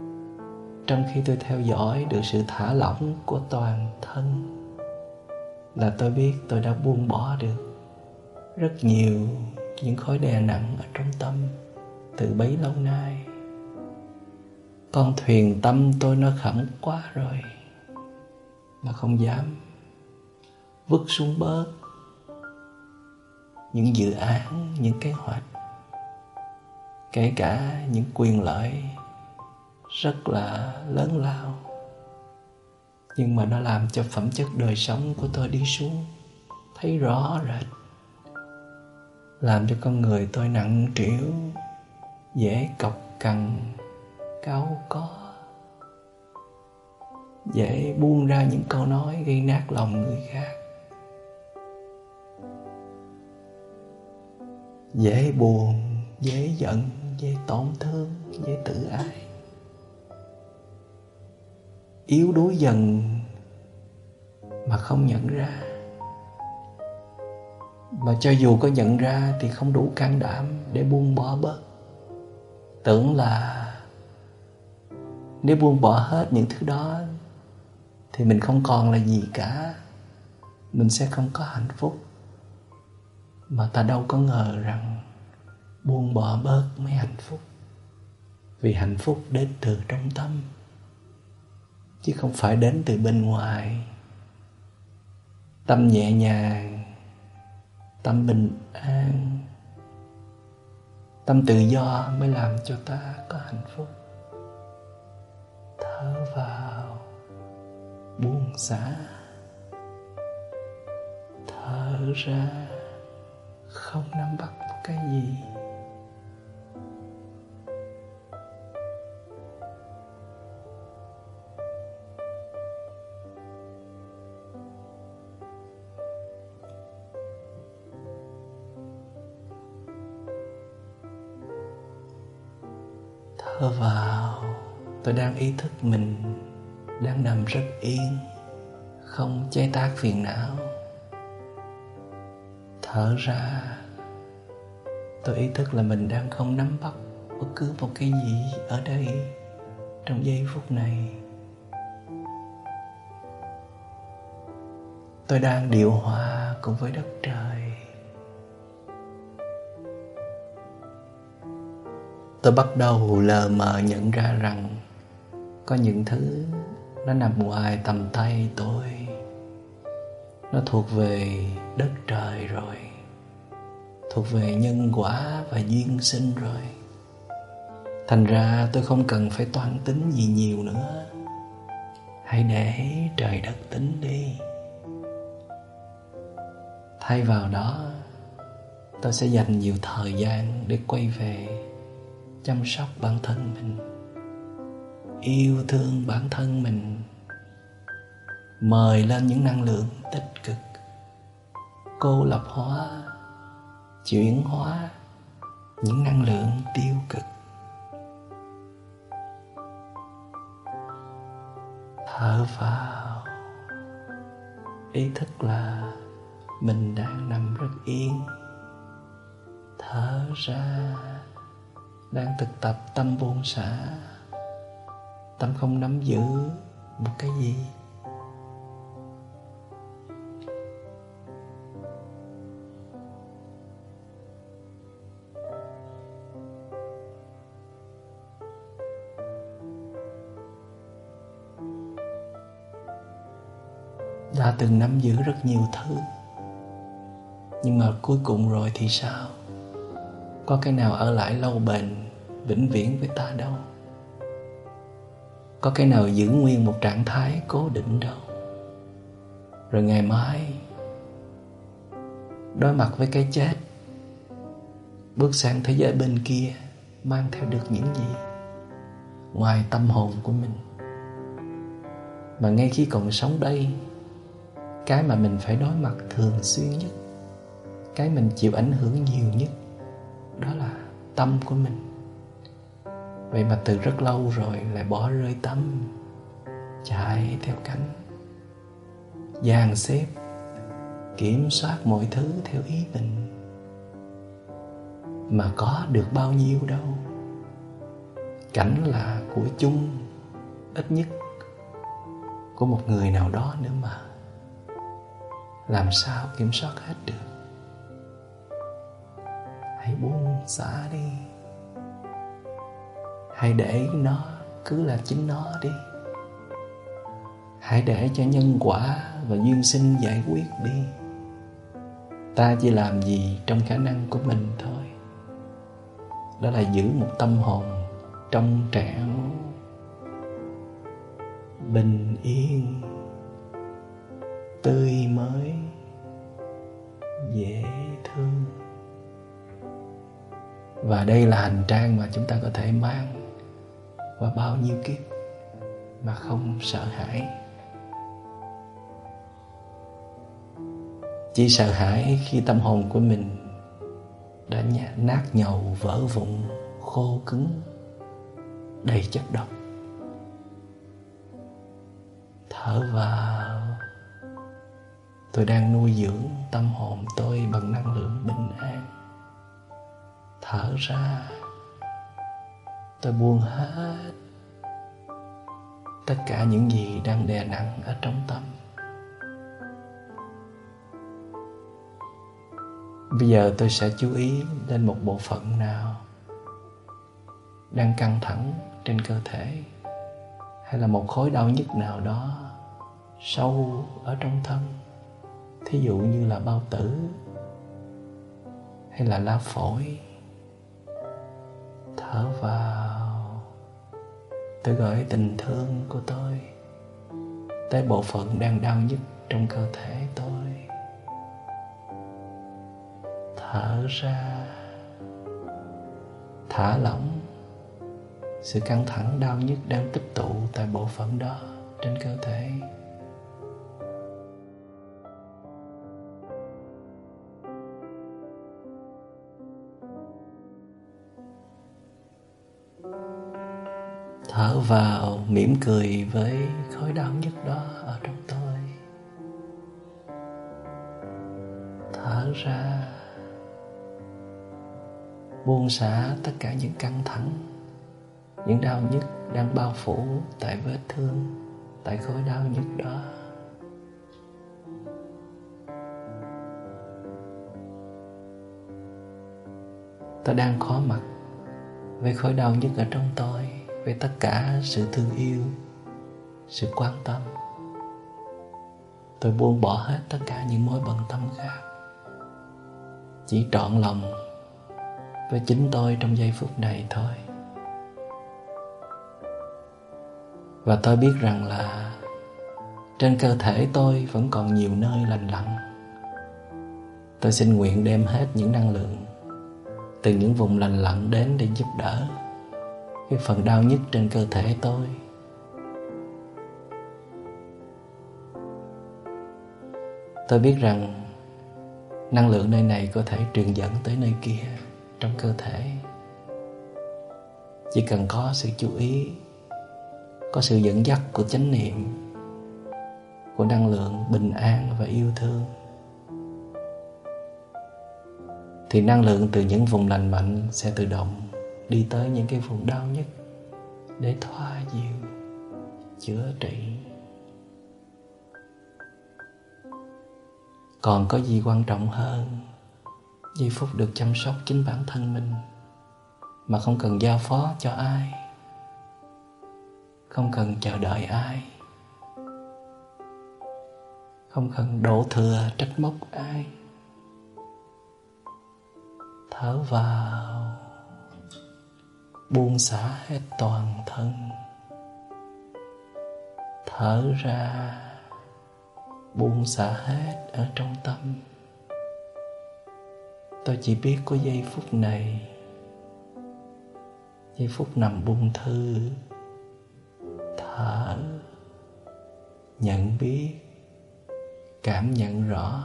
trong khi tôi theo dõi được sự thả lỏng của toàn thân, là tôi biết tôi đã buông bỏ được rất nhiều những khối đè nặng ở trong tâm từ bấy lâu nay. Con thuyền tâm tôi nó khẩm quá rồi, mà không dám vứt xuống bớt những dự án, những kế hoạch, kể cả những quyền lợi rất là lớn lao, nhưng mà nó làm cho phẩm chất đời sống của tôi đi xuống thấy rõ rệt, làm cho con người tôi nặng trĩu, dễ cọc cằn, cáu có, dễ buông ra những câu nói gây nát lòng người khác, dễ buồn, dễ giận, dễ tổn thương, dễ tự ái, yếu đuối dần mà không nhận ra. Mà cho dù có nhận ra thì không đủ can đảm để buông bỏ bớt. Tưởng là nếu buông bỏ hết những thứ đó thì mình không còn là gì cả, mình sẽ không có hạnh phúc. Mà ta đâu có ngờ rằng buông bỏ bớt mới hạnh phúc. Vì hạnh phúc đến từ trong tâm, chứ không phải đến từ bên ngoài. Tâm nhẹ nhàng, tâm bình an, tâm tự do mới làm cho ta có hạnh phúc. Thở vào, buông xả. Thở ra, không nắm bắt một cái gì. Thở vào, tôi đang ý thức mình đang nằm rất yên, không chế tác phiền não. Thở ra, tôi ý thức là mình đang không nắm bắt bất cứ một cái gì ở đây trong giây phút này. Tôi đang điều hòa cùng với đất trời. Tôi bắt đầu lờ mờ nhận ra rằng có những thứ nó nằm ngoài tầm tay tôi. Nó thuộc về đất trời rồi, thuộc về nhân quả và duyên sinh rồi. Thành ra tôi không cần phải toan tính gì nhiều nữa. Hãy để trời đất tính đi. Thay vào đó, tôi sẽ dành nhiều thời gian để quay về chăm sóc bản thân mình, yêu thương bản thân mình, mời lên những năng lượng tích cực, cô lập hóa, chuyển hóa những năng lượng tiêu cực. Thở vào, ý thức là mình đang nằm rất yên. Thở ra, đang thực tập tâm buông xả. Tâm không nắm giữ một cái gì. Đã từng nắm giữ rất nhiều thứ, nhưng mà cuối cùng rồi thì sao? Có cái nào ở lại lâu bền, vĩnh viễn với ta đâu. Có cái nào giữ nguyên một trạng thái cố định đâu. Rồi ngày mai đối mặt với cái chết, bước sang thế giới bên kia, mang theo được những gì ngoài tâm hồn của mình. Mà ngay khi còn sống đây, cái mà mình phải đối mặt thường xuyên nhất, cái mình chịu ảnh hưởng nhiều nhất, đó là tâm của mình. Vậy mà từ rất lâu rồi lại bỏ rơi tâm, chạy theo cánh, dàn xếp, kiểm soát mọi thứ theo ý mình. Mà có được bao nhiêu đâu. Cảnh là của chung, ít nhất của một người nào đó nữa mà. làm sao kiểm soát hết được. Hãy buông xả đi. Hãy để nó cứ là chính nó đi. Hãy để cho nhân quả và duyên sinh giải quyết đi. Ta chỉ làm gì trong khả năng của mình thôi. Đó là giữ một tâm hồn trong trẻo, bình yên, tươi mới, dễ thương. Và đây là hành trang mà chúng ta có thể mang qua bao nhiêu kiếp mà không sợ hãi. Chỉ sợ hãi khi tâm hồn của mình đã nát nhầu, vỡ vụn, khô cứng, đầy chất độc. Thở vào. Tôi đang nuôi dưỡng tâm hồn tôi bằng năng lượng bình an. Thở ra. Tôi buông hết tất cả những gì đang đè nặng ở trong tâm. Bây giờ tôi sẽ chú ý lên một bộ phận nào đang căng thẳng trên cơ thể, hay là một khối đau nhức nào đó sâu ở trong thân. Thí dụ như là bao tử hay là lá phổi. Thở vào. Tôi gửi tình thương của tôi tới bộ phận đang đau nhức trong cơ thể tôi. Thở ra. Thả lỏng sự căng thẳng đau nhức đang tích tụ tại bộ phận đó trên cơ thể. Thở vào, mỉm cười với khối đau nhức đó ở trong tôi. Thở ra. Buông xả tất cả những căng thẳng, những đau nhức đang bao phủ tại vết thương, tại khối đau nhức đó. Tôi đang khó mặt với khối đau nhức ở trong tôi, với tất cả sự thương yêu, sự quan tâm. Tôi buông bỏ hết tất cả những mối bận tâm khác, chỉ trọn lòng với chính tôi trong giây phút này thôi. Và tôi biết rằng là trên cơ thể tôi vẫn còn nhiều nơi lành lặn. Tôi xin nguyện đem hết những năng lượng từ những vùng lành lặn đến để giúp đỡ cái phần đau nhức trên cơ thể tôi. Tôi biết rằng năng lượng nơi này có thể truyền dẫn tới nơi kia trong cơ thể. Chỉ cần có sự chú ý, có sự dẫn dắt của chánh niệm, của năng lượng bình an và yêu thương, thì năng lượng từ những vùng lành mạnh sẽ tự động đi tới những cái vùng đau nhất để thoa dịu, chữa trị. Còn có gì quan trọng hơn giây phút được chăm sóc chính bản thân mình mà không cần giao phó cho ai, không cần chờ đợi ai, không cần đổ thừa trách móc ai. Thở vào, buông xả hết toàn thân. Thở ra, buông xả hết ở trong tâm. Tôi chỉ biết có giây phút này, giây phút nằm buông thư, thở, nhận biết, cảm nhận rõ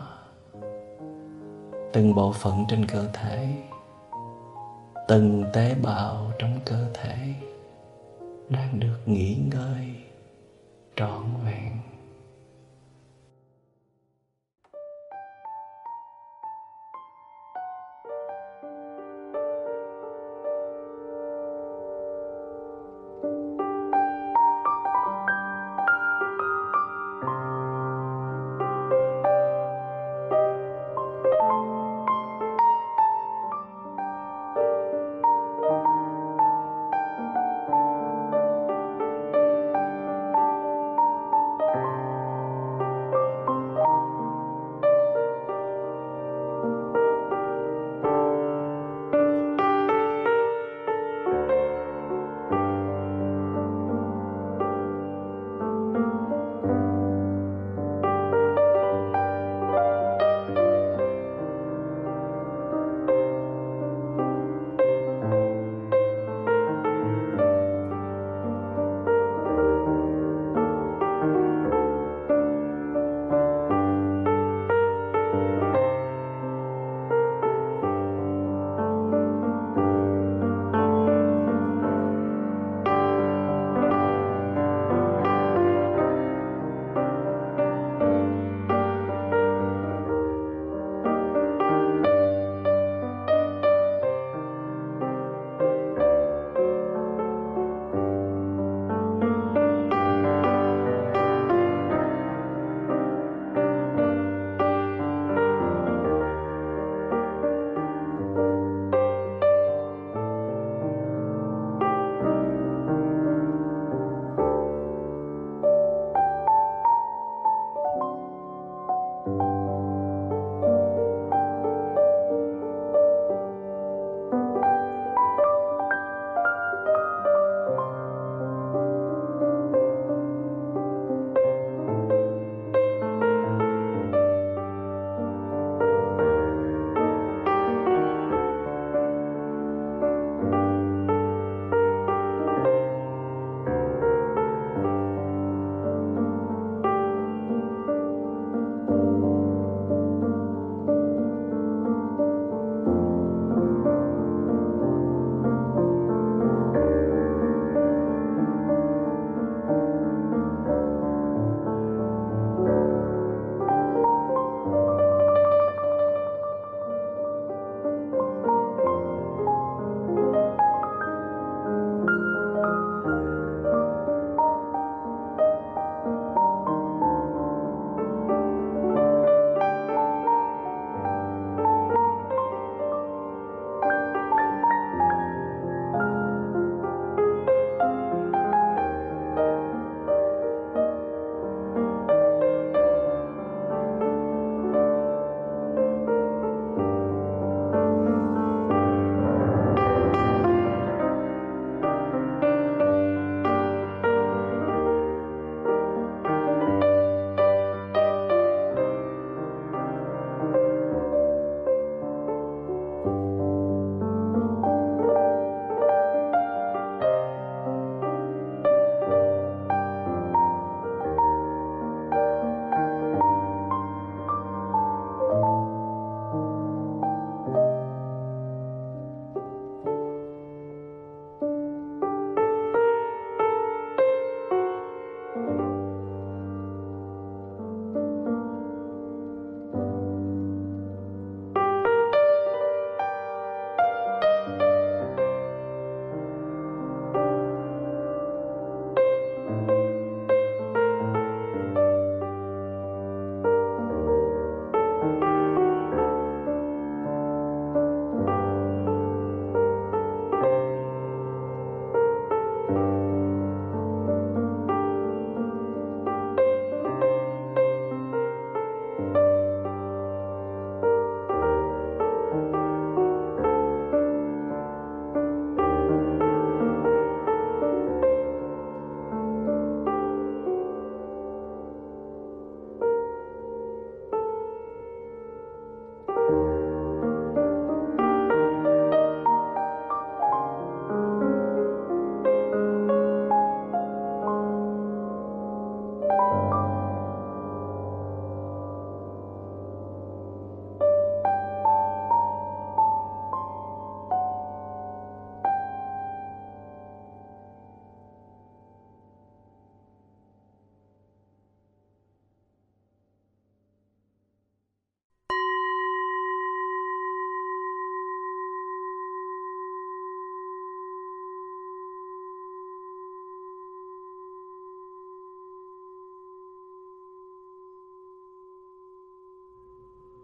từng bộ phận trên cơ thể, từng tế bào trong cơ thể đang được nghỉ ngơi trọn vẹn.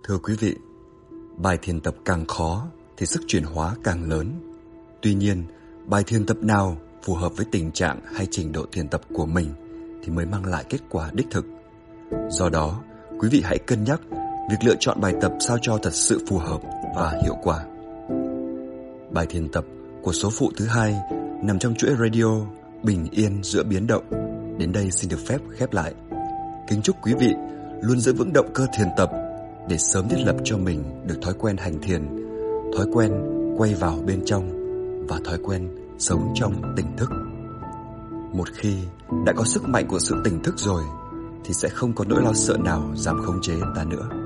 Thưa quý vị, bài thiền tập càng khó thì sức chuyển hóa càng lớn. Tuy nhiên, bài thiền tập nào phù hợp với tình trạng hay trình độ thiền tập của mình thì mới mang lại kết quả đích thực. Do đó, quý vị hãy cân nhắc việc lựa chọn bài tập sao cho thật sự phù hợp và hiệu quả. Bài thiền tập của số phụ thứ hai nằm trong chuỗi radio Bình Yên Giữa Biến Động đến đây xin được phép khép lại. Kính chúc quý vị luôn giữ vững động cơ thiền tập để sớm thiết lập cho mình được thói quen hành thiền, thói quen quay vào bên trong và thói quen sống trong tỉnh thức. Một khi đã có sức mạnh của sự tỉnh thức rồi thì sẽ không có nỗi lo sợ nào dám khống chế ta nữa.